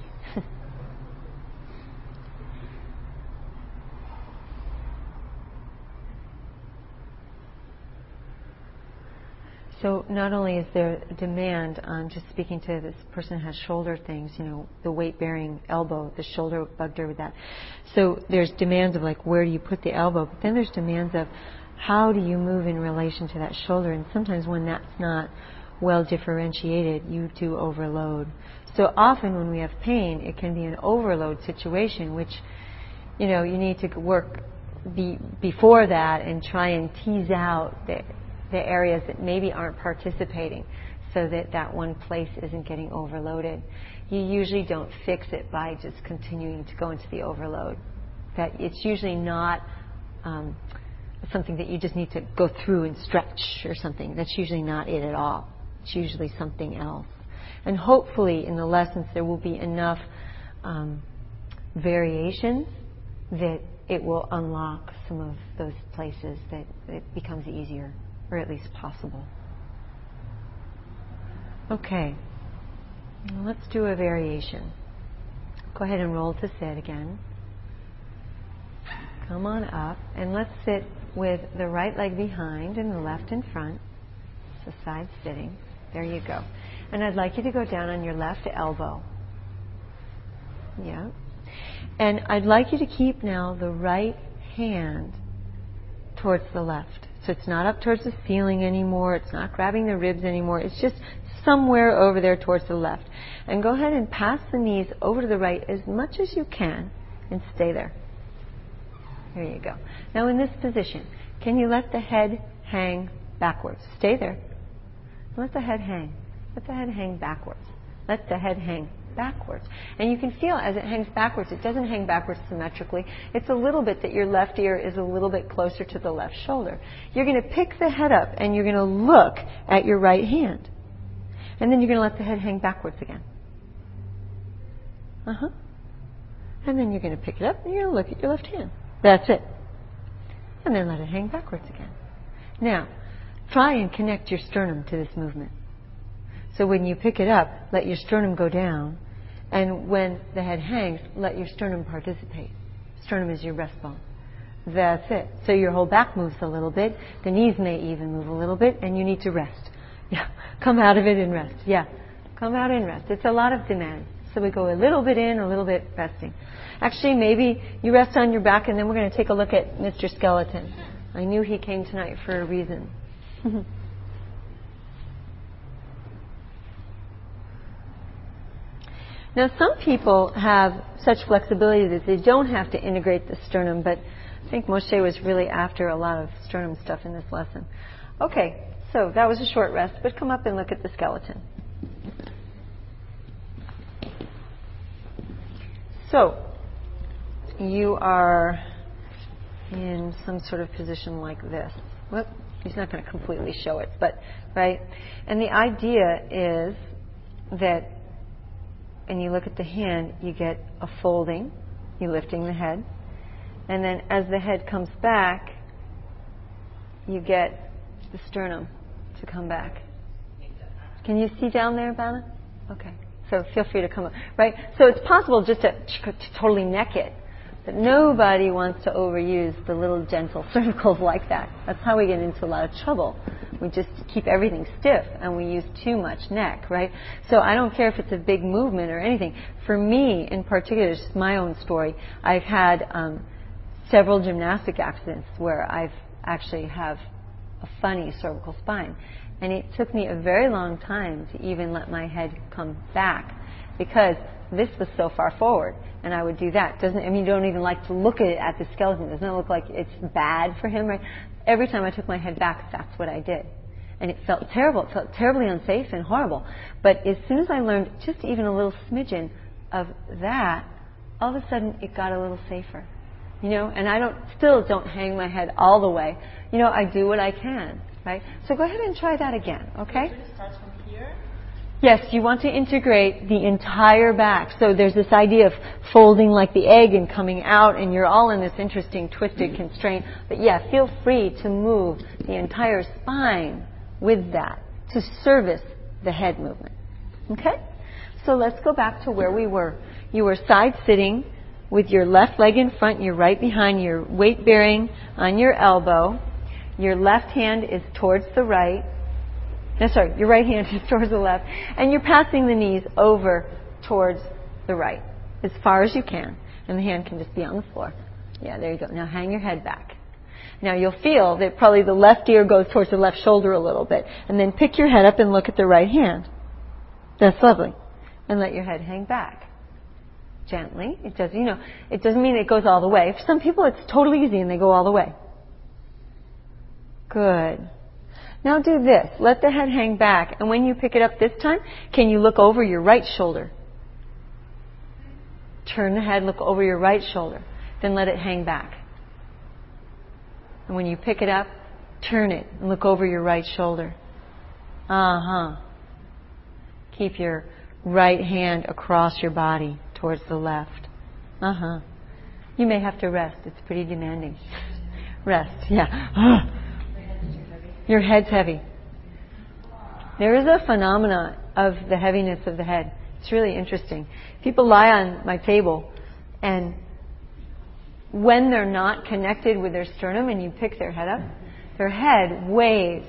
So not only is there demand on just speaking to this person who has shoulder things, you know, the weight-bearing elbow, the shoulder bugged her with that. So there's demands of like, where do you put the elbow? But then there's demands of how do you move in relation to that shoulder? And sometimes when that's not well differentiated, you do overload. So often when we have pain, it can be an overload situation, which, you know, you need to work be, before that and try and tease out the, the areas that maybe aren't participating so that that one place isn't getting overloaded. You usually don't fix it by just continuing to go into the overload. That it's usually not um, something that you just need to go through and stretch or something. That's usually not it at all. It's usually something else. And hopefully in the lessons there will be enough um, variations that it will unlock some of those places that it becomes easier, or at least possible. Okay, now let's do a variation. Go ahead and roll to sit again. Come on up, and let's sit with the right leg behind and the left in front. So side sitting. There you go. And I'd like you to go down on your left elbow. Yeah. And I'd like you to keep now the right hand towards the left. So it's not up towards the ceiling anymore. It's not grabbing the ribs anymore. It's just somewhere over there towards the left. And go ahead and pass the knees over to the right as much as you can and stay there. There you go. Now in this position, can you let the head hang backwards? Stay there. Let the head hang. Let the head hang backwards. Let the head hang backwards. And you can feel as it hangs backwards, it doesn't hang backwards symmetrically. It's a little bit that your left ear is a little bit closer to the left shoulder. You're going to pick the head up and you're going to look at your right hand. And then you're going to let the head hang backwards again. Uh-huh. And then you're going to pick it up and you're going to look at your left hand. That's it. And then let it hang backwards again. Now, try and connect your sternum to this movement. So when you pick it up, let your sternum go down. And when the head hangs, let your sternum participate. Sternum is your breastbone. That's it. So your whole back moves a little bit. The knees may even move a little bit, and you need to rest. Yeah. Come out of it and rest. Yeah. Come out and rest. It's a lot of demand. So we go a little bit in, a little bit resting. Actually, maybe you rest on your back, and then we're going to take a look at Mister Skeleton. I knew he came tonight for a reason. Now, some people have such flexibility that they don't have to integrate the sternum, but I think Moshe was really after a lot of sternum stuff in this lesson. Okay, so that was a short rest, but come up and look at the skeleton. So, you are in some sort of position like this. Whoop, he's not going to completely show it, but, right? And the idea is that, and you look at the hand, you get a folding, you're lifting the head, and then as the head comes back, you get the sternum to come back. Can you see down there, Bana? Okay. So feel free to come up, right? So it's possible just to, to totally neck it, but nobody wants to overuse the little gentle cervicals like that. That's how we get into a lot of trouble. We just keep everything stiff and we use too much neck, right? So I don't care if it's a big movement or anything. For me, in particular, it's my own story. I've had um, several gymnastic accidents where I've actually have a funny cervical spine. And it took me a very long time to even let my head come back because this was so far forward. And I would do that. Doesn't, I mean, you don't even like to look at it at the skeleton. Doesn't it look like it's bad for him, right? Every time I took my head back, that's what I did. And it felt terrible. It felt terribly unsafe and horrible. But as soon as I learned just even a little smidgen of that, all of a sudden it got a little safer. You know, and I don't, still don't hang my head all the way. You know, I do what I can. Right? So go ahead and try that again, okay? So it starts from here? Yes, you want to integrate the entire back. So there's this idea of folding like the egg and coming out, and you're all in this interesting twisted constraint. But yeah, feel free to move the entire spine with that to service the head movement. Okay? So let's go back to where we were. You were side sitting with your left leg in front, your right behind, your weight bearing on your elbow. Your left hand is towards the right, No, sorry, your right hand is towards the left. And you're passing the knees over towards the right as far as you can. And the hand can just be on the floor. Yeah, there you go. Now hang your head back. Now you'll feel that probably the left ear goes towards the left shoulder a little bit. And then pick your head up and look at the right hand. That's lovely. And let your head hang back. Gently. It does, you know, it doesn't mean it goes all the way. For some people it's totally easy and they go all the way. Good. Now do this. Let the head hang back. And when you pick it up this time, can you look over your right shoulder? Turn the head, look over your right shoulder. Then let it hang back. And when you pick it up, turn it and look over your right shoulder. Uh-huh. Keep your right hand across your body towards the left. Uh-huh. You may have to rest. It's pretty demanding. Rest, yeah. Your head's heavy. There is a phenomena of the heaviness of the head. It's really interesting. People lie on my table, and when they're not connected with their sternum and you pick their head up, their head weighs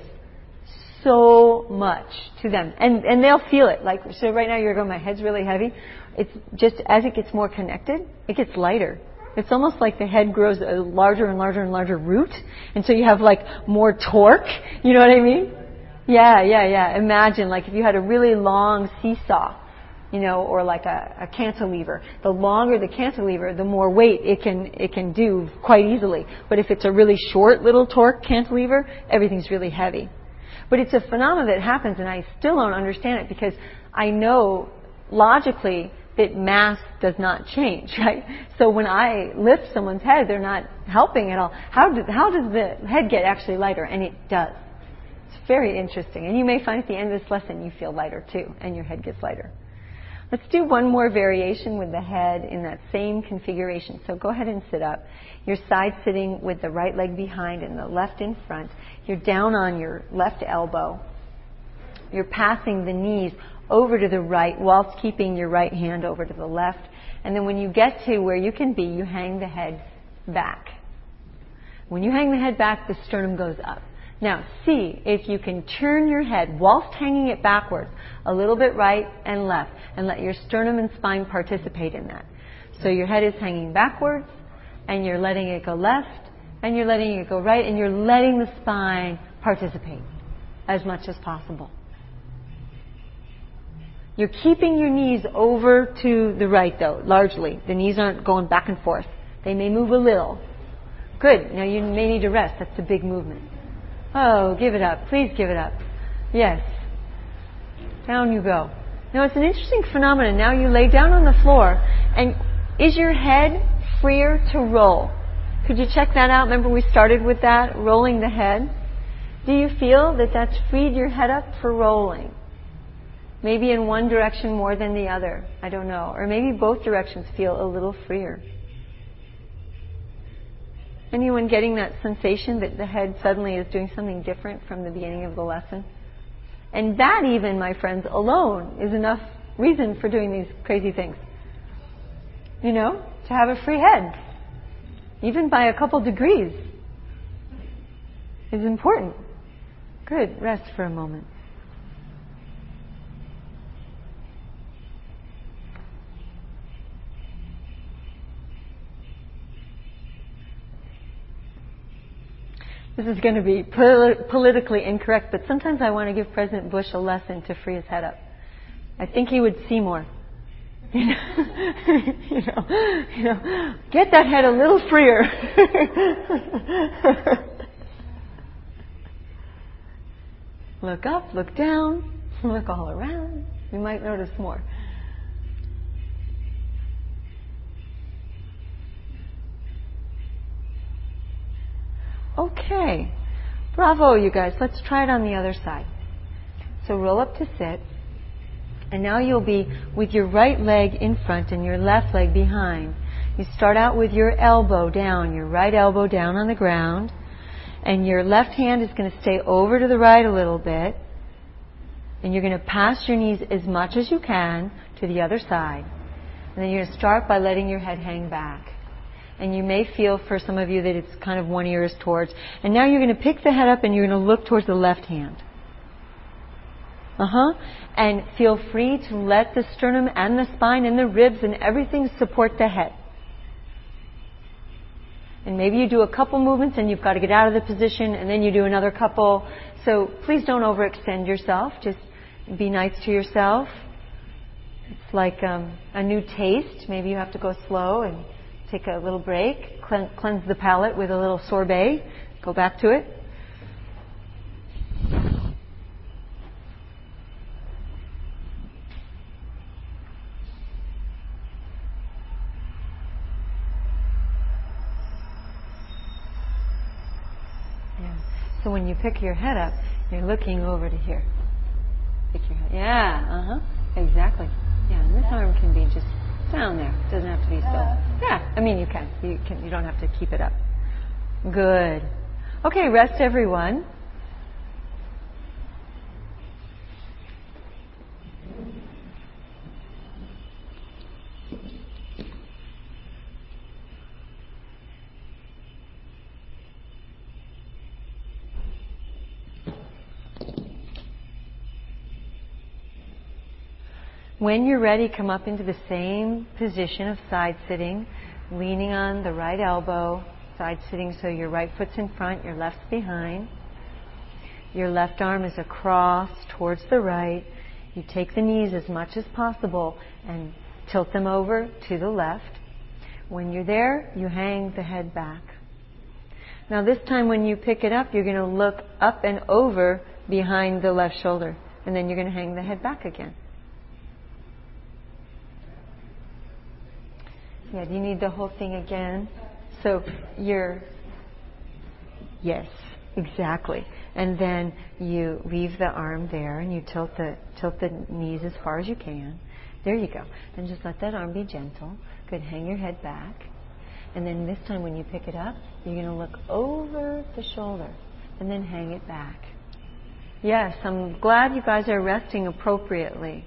so much to them. And and they'll feel it. Like, so right now you're going, my head's really heavy. It's just as it gets more connected, it gets lighter. It's almost like the head grows a larger and larger and larger root. And so you have like more torque. You know what I mean? Yeah, yeah, yeah. Imagine like if you had a really long seesaw, you know, or like a, a cantilever. The longer the cantilever, the more weight it can it can do quite easily. But if it's a really short little torque cantilever, everything's really heavy. But it's a phenomenon that happens, and I still don't understand it because I know logically that mass does not change, right? So when I lift someone's head, they're not helping at all. How, do, how does the head get actually lighter? And it does. It's very interesting. And you may find at the end of this lesson you feel lighter too, and your head gets lighter. Let's do one more variation with the head in that same configuration. So go ahead and sit up. You're side sitting with the right leg behind and the left in front. You're down on your left elbow. You're passing the knees over to the right whilst keeping your right hand over to the left. And then when you get to where you can be, you hang the head back. When you hang the head back, the sternum goes up. Now, see if you can turn your head whilst hanging it backwards, a little bit right and left, and let your sternum and spine participate in that. So your head is hanging backwards, and you're letting it go left, and you're letting it go right, and you're letting the spine participate as much as possible. You're keeping your knees over to the right, though, largely. The knees aren't going back and forth. They may move a little. Good. Now you may need to rest. That's a big movement. Oh, give it up. Please give it up. Yes. Down you go. Now it's an interesting phenomenon. Now you lay down on the floor, and is your head freer to roll? Could you check that out? Remember we started with that, rolling the head. Do you feel that that's freed your head up for rolling? Maybe in one direction more than the other. I don't know. Or maybe both directions feel a little freer. Anyone getting that sensation that the head suddenly is doing something different from the beginning of the lesson? And that even, my friends, alone is enough reason for doing these crazy things. You know, to have a free head, even by a couple degrees, is important. Good. Rest for a moment. This is going to be pol- politically incorrect, but sometimes I want to give President Bush a lesson to free his head up. I think he would see more. You know, you know, you know, get that head a little freer. Look up, look down, look all around. You might notice more. Okay. Bravo, you guys. Let's try it on the other side. So roll up to sit. And now you'll be with your right leg in front and your left leg behind. You start out with your elbow down, your right elbow down on the ground. And your left hand is going to stay over to the right a little bit. And you're going to pass your knees as much as you can to the other side. And then you're going to start by letting your head hang back. And you may feel for some of you that it's kind of one ear is towards. And now you're going to pick the head up and you're going to look towards the left hand. Uh-huh. And feel free to let the sternum and the spine and the ribs and everything support the head. And maybe you do a couple movements and you've got to get out of the position, and then you do another couple. So please don't overextend yourself. Just be nice to yourself. It's like um, a new taste. Maybe you have to go slow and take a little break, Cle- cleanse the palate with a little sorbet. Go back to it. So when you pick your head up, you're looking over to here. Pick your head. Yeah, uh-huh. Exactly. Yeah, and this arm can be just down there. It doesn't have to be so. Yeah, I mean you can. You can. You don't have to keep it up. Good. Okay, rest everyone. When you're ready, come up into the same position of side sitting, leaning on the right elbow, side sitting so your right foot's in front, your left's behind. Your left arm is across towards the right. You take the knees as much as possible and tilt them over to the left. When you're there, you hang the head back. Now this time when you pick it up, you're going to look up and over behind the left shoulder, and then you're going to hang the head back again. Yeah, do you need the whole thing again? So you're, yes, exactly. And then you leave the arm there and you tilt the tilt the knees as far as you can. There you go. And just let that arm be gentle. Good. Hang your head back. And then this time when you pick it up, you're going to look over the shoulder and then hang it back. Yes, I'm glad you guys are resting appropriately.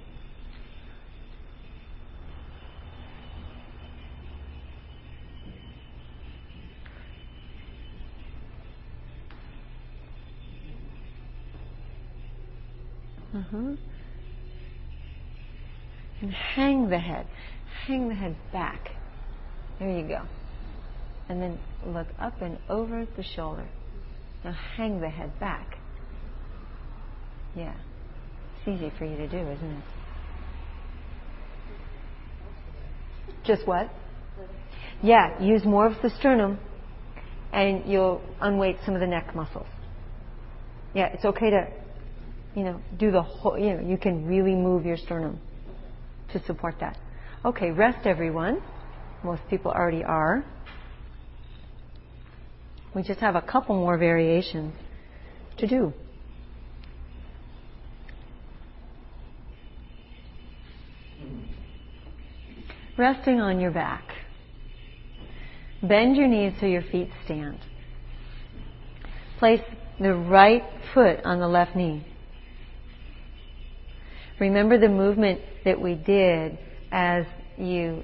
Uh-huh. And hang the head. Hang the head back. There you go. And then look up and over the shoulder. Now hang the head back. Yeah. It's easy for you to do, isn't it? Just what? Yeah, use more of the sternum and you'll unweight some of the neck muscles. Yeah, it's okay to, you know, do the whole, you know, you can really move your sternum to support that. Okay, rest everyone. Most people already are. We just have a couple more variations to do. Resting on your back. Bend your knees so your feet stand. Place the right foot on the left knee. Remember the movement that we did as you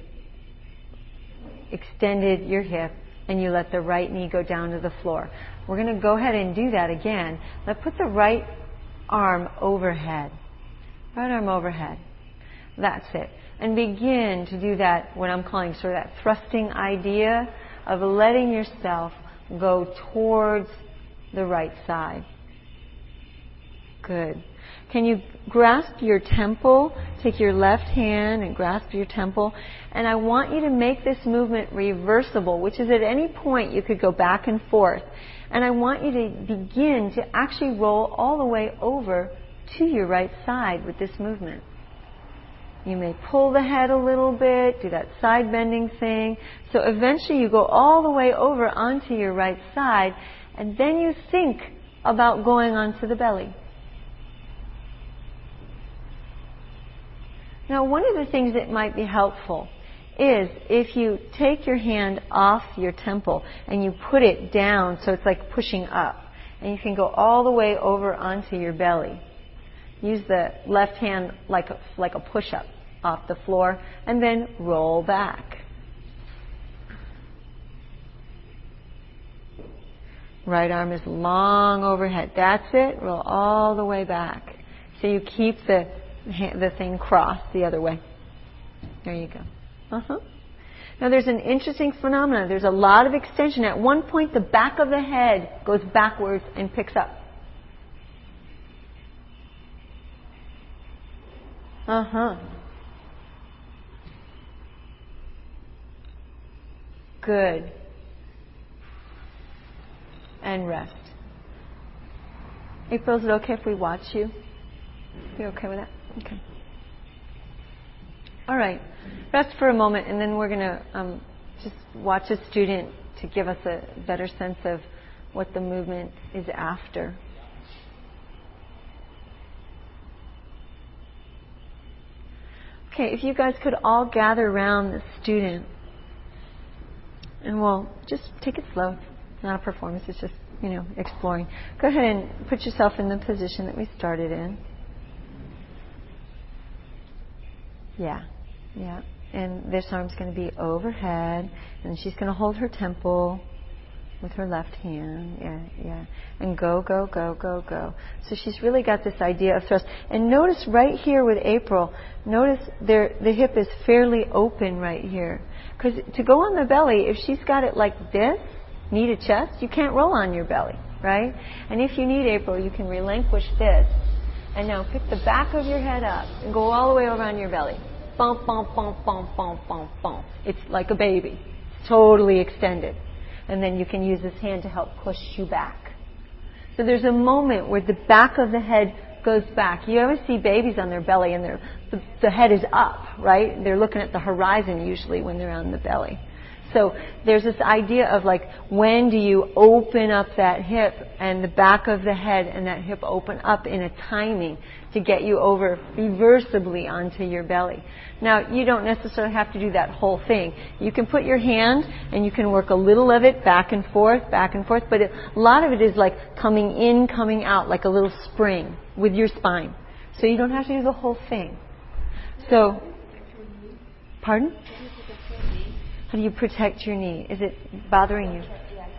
extended your hip and you let the right knee go down to the floor. We're going to go ahead and do that again. Now put the right arm overhead. Right arm overhead. That's it. And begin to do that, what I'm calling sort of that thrusting idea of letting yourself go towards the right side. Good. Can you grasp your temple? Take your left hand and grasp your temple. And I want you to make this movement reversible, which is at any point you could go back and forth. And I want you to begin to actually roll all the way over to your right side with this movement. You may pull the head a little bit, do that side bending thing. So eventually you go all the way over onto your right side, and then you think about going onto the belly. Now, one of the things that might be helpful is if you take your hand off your temple and you put it down so it's like pushing up, and you can go all the way over onto your belly. Use the left hand like a, like a push-up off the floor, and then roll back. Right arm is long overhead. That's it. Roll all the way back. So you keep the the thing crossed the other way. There you go. Uh-huh. Now there's an interesting phenomenon. There's a lot of extension. At one point, the back of the head goes backwards and picks up. Uh-huh. Good. And rest. April, is it okay if we watch you? You okay with that? Okay. All right. Rest for a moment, and then we're going to um, just watch a student to give us a better sense of what the movement is after. Okay, if you guys could all gather around the student, and we'll just take it slow. It's not a performance, it's just, you know, exploring. Go ahead and put yourself in the position that we started in. Yeah, yeah. And this arm's going to be overhead, and she's going to hold her temple with her left hand. Yeah, yeah. And go, go, go, go, go. So she's really got this idea of thrust. And notice right here with April, notice there the hip is fairly open right here. Because to go on the belly, if she's got it like this, knee to chest, you can't roll on your belly, right? And if you need, April, you can relinquish this. And now pick the back of your head up and go all the way over on your belly. Bump, bump, bump, bump, bump, bump, bump. It's like a baby. It's totally extended. And then you can use this hand to help push you back. So there's a moment where the back of the head goes back. You always see babies on their belly and their, the, the head is up, right? They're looking at the horizon usually when they're on the belly. So there's this idea of like, when do you open up that hip and the back of the head and that hip open up in a timing to get you over reversibly onto your belly. Now, you don't necessarily have to do that whole thing. You can put your hand and you can work a little of it back and forth, back and forth, but it, a lot of it is like coming in, coming out, like a little spring with your spine. So you don't have to do the whole thing. So, pardon? How do you protect your knee? Is it bothering you?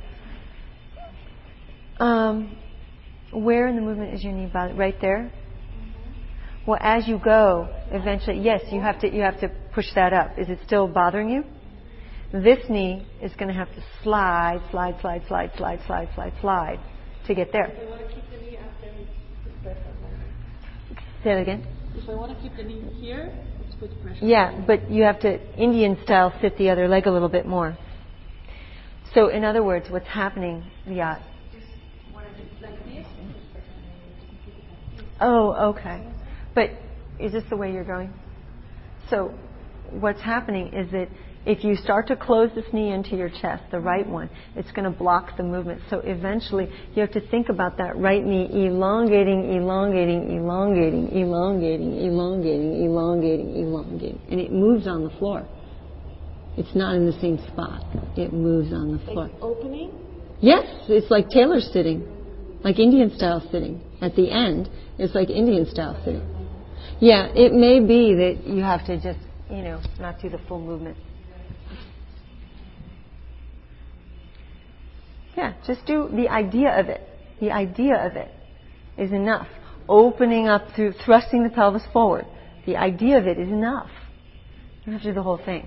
Um, where in the movement is your knee bothering? Right there? Well, as you go, eventually, yes, you have to you have to push that up. Is it still bothering you? This knee is going to have to slide, slide, slide, slide, slide, slide, slide, slide to get there. If I want to keep the knee up, then it's press on. Say that again. If I want to keep the knee here, it's put pressure. Yeah, but you have to Indian style sit the other leg a little bit more. So, in other words, what's happening? Yeah. Oh, okay. But is this the way you're going? So what's happening is that if you start to close this knee into your chest, the right one, it's going to block the movement. So eventually you have to think about that right knee elongating, elongating, elongating, elongating, elongating, elongating, elongating. And it moves on the floor. It's not in the same spot. It moves on the floor. Like opening? Yes, it's like tailor sitting, like Indian style sitting. At the end, it's like Indian style sitting. Yeah, it may be that you have to just, you know, not do the full movement. Yeah, just do the idea of it. The idea of it is enough. Opening up through thrusting the pelvis forward. The idea of it is enough. You don't have to do the whole thing.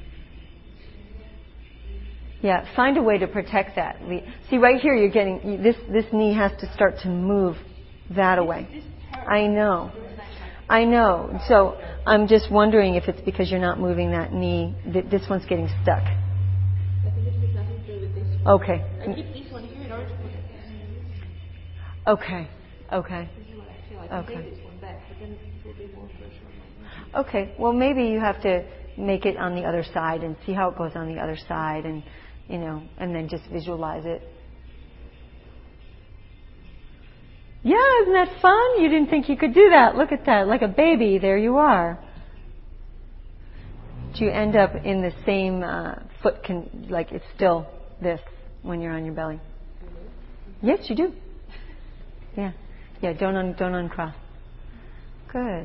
Yeah, find a way to protect that. See, right here, you're getting this. This knee has to start to move that away. I know. I know. So I'm just wondering if it's because you're not moving that knee. That this one's getting stuck. I think it has nothing to do with this one. Okay. I keep this one here in order to put it. Okay. Okay. This is what I feel. I can Okay. take this one back, but then it will be more pressure on my knee. Okay. Well, maybe you have to make it on the other side and see how it goes on the other side, and you know, and then just visualize it. Yeah, isn't that fun? You didn't think you could do that. Look at that. Like a baby, there you are. Do you end up in the same uh, foot, con- like it's still this when you're on your belly? Yes, you do. Yeah. Yeah, don't, un- don't uncross. Good.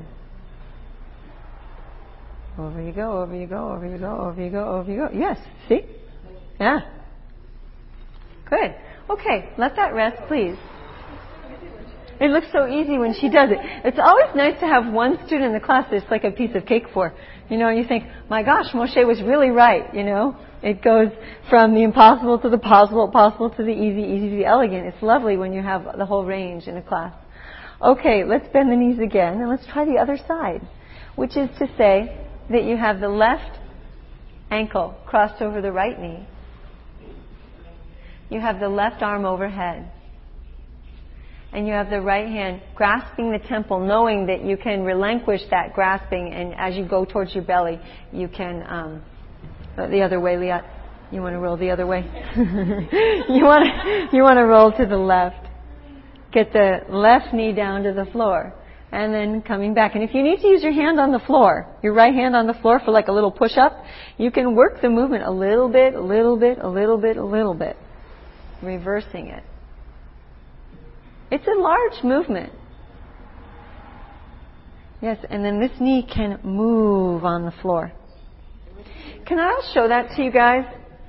Over you go, over you go, over you go, over you go, over you go. Yes, see? Yeah. Good. Okay, let that rest, please. It looks so easy when she does it. It's always nice to have one student in the class that's like a piece of cake for. You know, and you think, my gosh, Moshe was really right, you know. It goes from the impossible to the possible, possible to the easy, easy to the elegant. It's lovely when you have the whole range in a class. Okay, let's bend the knees again, and let's try the other side, which is to say that you have the left ankle crossed over the right knee. You have the left arm overhead. And you have the right hand grasping the temple, knowing that you can relinquish that grasping, and as you go towards your belly, you can, um, the other way, Liat. You want to roll the other way? you want to, you want to roll to the left. Get the left knee down to the floor. And then coming back. And if you need to use your hand on the floor, your right hand on the floor for like a little push-up, you can work the movement a little bit, a little bit, a little bit, a little bit. Reversing it. It's a large movement. Yes, and then this knee can move on the floor. Can I show that to you guys?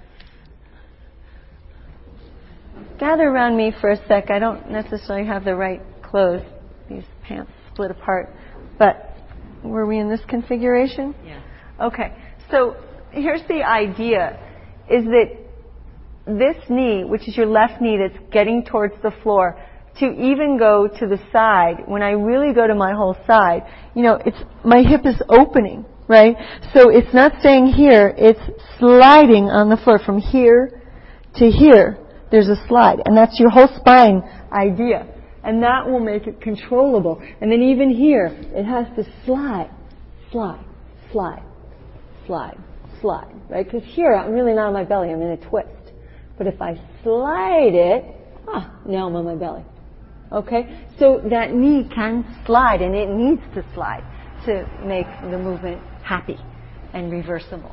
Gather around me for a sec. I don't necessarily have the right clothes. These pants split apart. But were we in this configuration? Yeah. Okay. So here's the idea, is that this knee, which is your left knee that's getting towards the floor, to even go to the side, when I really go to my whole side, you know, it's, my hip is opening, right? So it's not staying here, it's sliding on the floor from here to here. There's a slide, and that's your whole spine idea. And that will make it controllable. And then even here, it has to slide, slide, slide, slide, slide, right? Because here, I'm really not on my belly, I'm in a twist. But if I slide it, ah, now I'm on my belly. Okay? So that knee can slide, and it needs to slide to make the movement happy and reversible.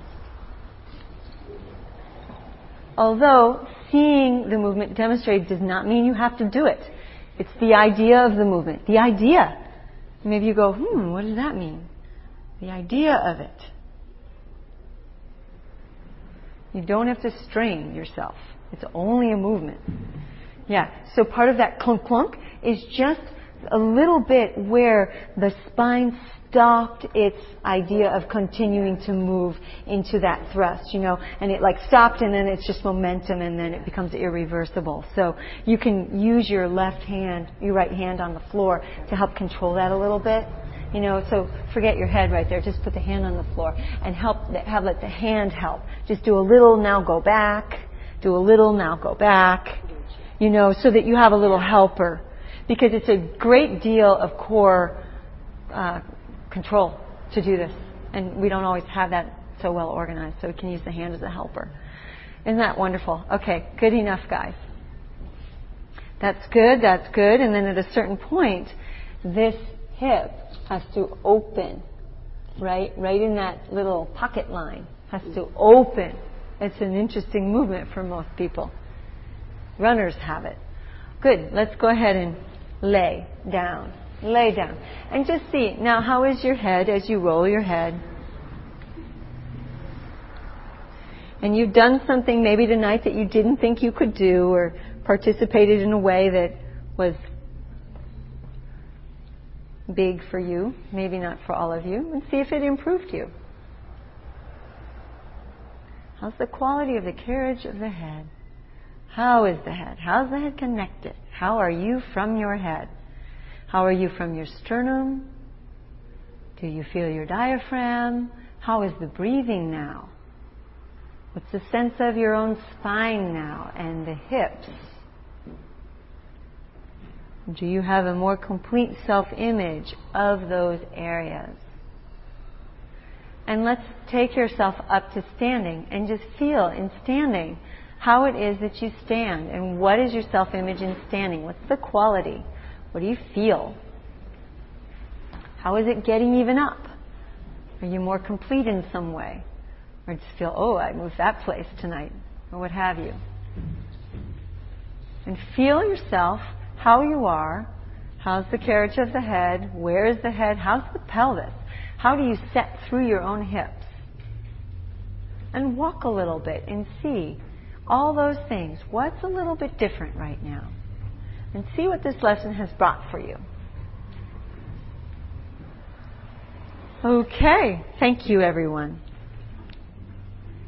Although seeing the movement demonstrated does not mean you have to do it. It's the idea of the movement. The idea. Maybe you go, hmm, what does that mean? The idea of it. You don't have to strain yourself. It's only a movement. Yeah, so part of that clunk clunk is just a little bit where the spine stopped its idea of continuing to move into that thrust, you know, and it like stopped, and then it's just momentum, and then it becomes irreversible. So you can use your left hand, your right hand on the floor to help control that a little bit. You know, so forget your head right there. Just put the hand on the floor and help, have let the hand help. Just do a little, now go back. Do a little, now go back. You know, so that you have a little helper. Because it's a great deal of core uh, control to do this. And we don't always have that so well organized. So we can use the hand as a helper. Isn't that wonderful? Okay, good enough, guys. That's good, that's good. And then at a certain point, this hip has to open, right? Right in that little pocket line. Has to open. It's an interesting movement for most people. Runners have it. Good. Let's go ahead and lay down. Lay down. And just see. Now, how is your head as you roll your head? And you've done something maybe tonight that you didn't think you could do, or participated in a way that was big for you, maybe not for all of you, and see if it improved you. How's the quality of the carriage of the head? How is the head? How's the head connected? How are you from your head? How are you from your sternum? Do you feel your diaphragm? How is the breathing now? What's the sense of your own spine now and the hips? Do you have a more complete self-image of those areas? And let's take yourself up to standing and just feel in standing how it is that you stand, and what is your self-image in standing? What's the quality? What do you feel? How is it getting even up? Are you more complete in some way? Or just feel, oh, I moved that place tonight, or what have you. And feel yourself, how you are. How's the carriage of the head? Where is the head? How's the pelvis? How do you set through your own hips? And walk a little bit and see all those things. What's a little bit different right now? And see what this lesson has brought for you. Okay. Thank you, everyone.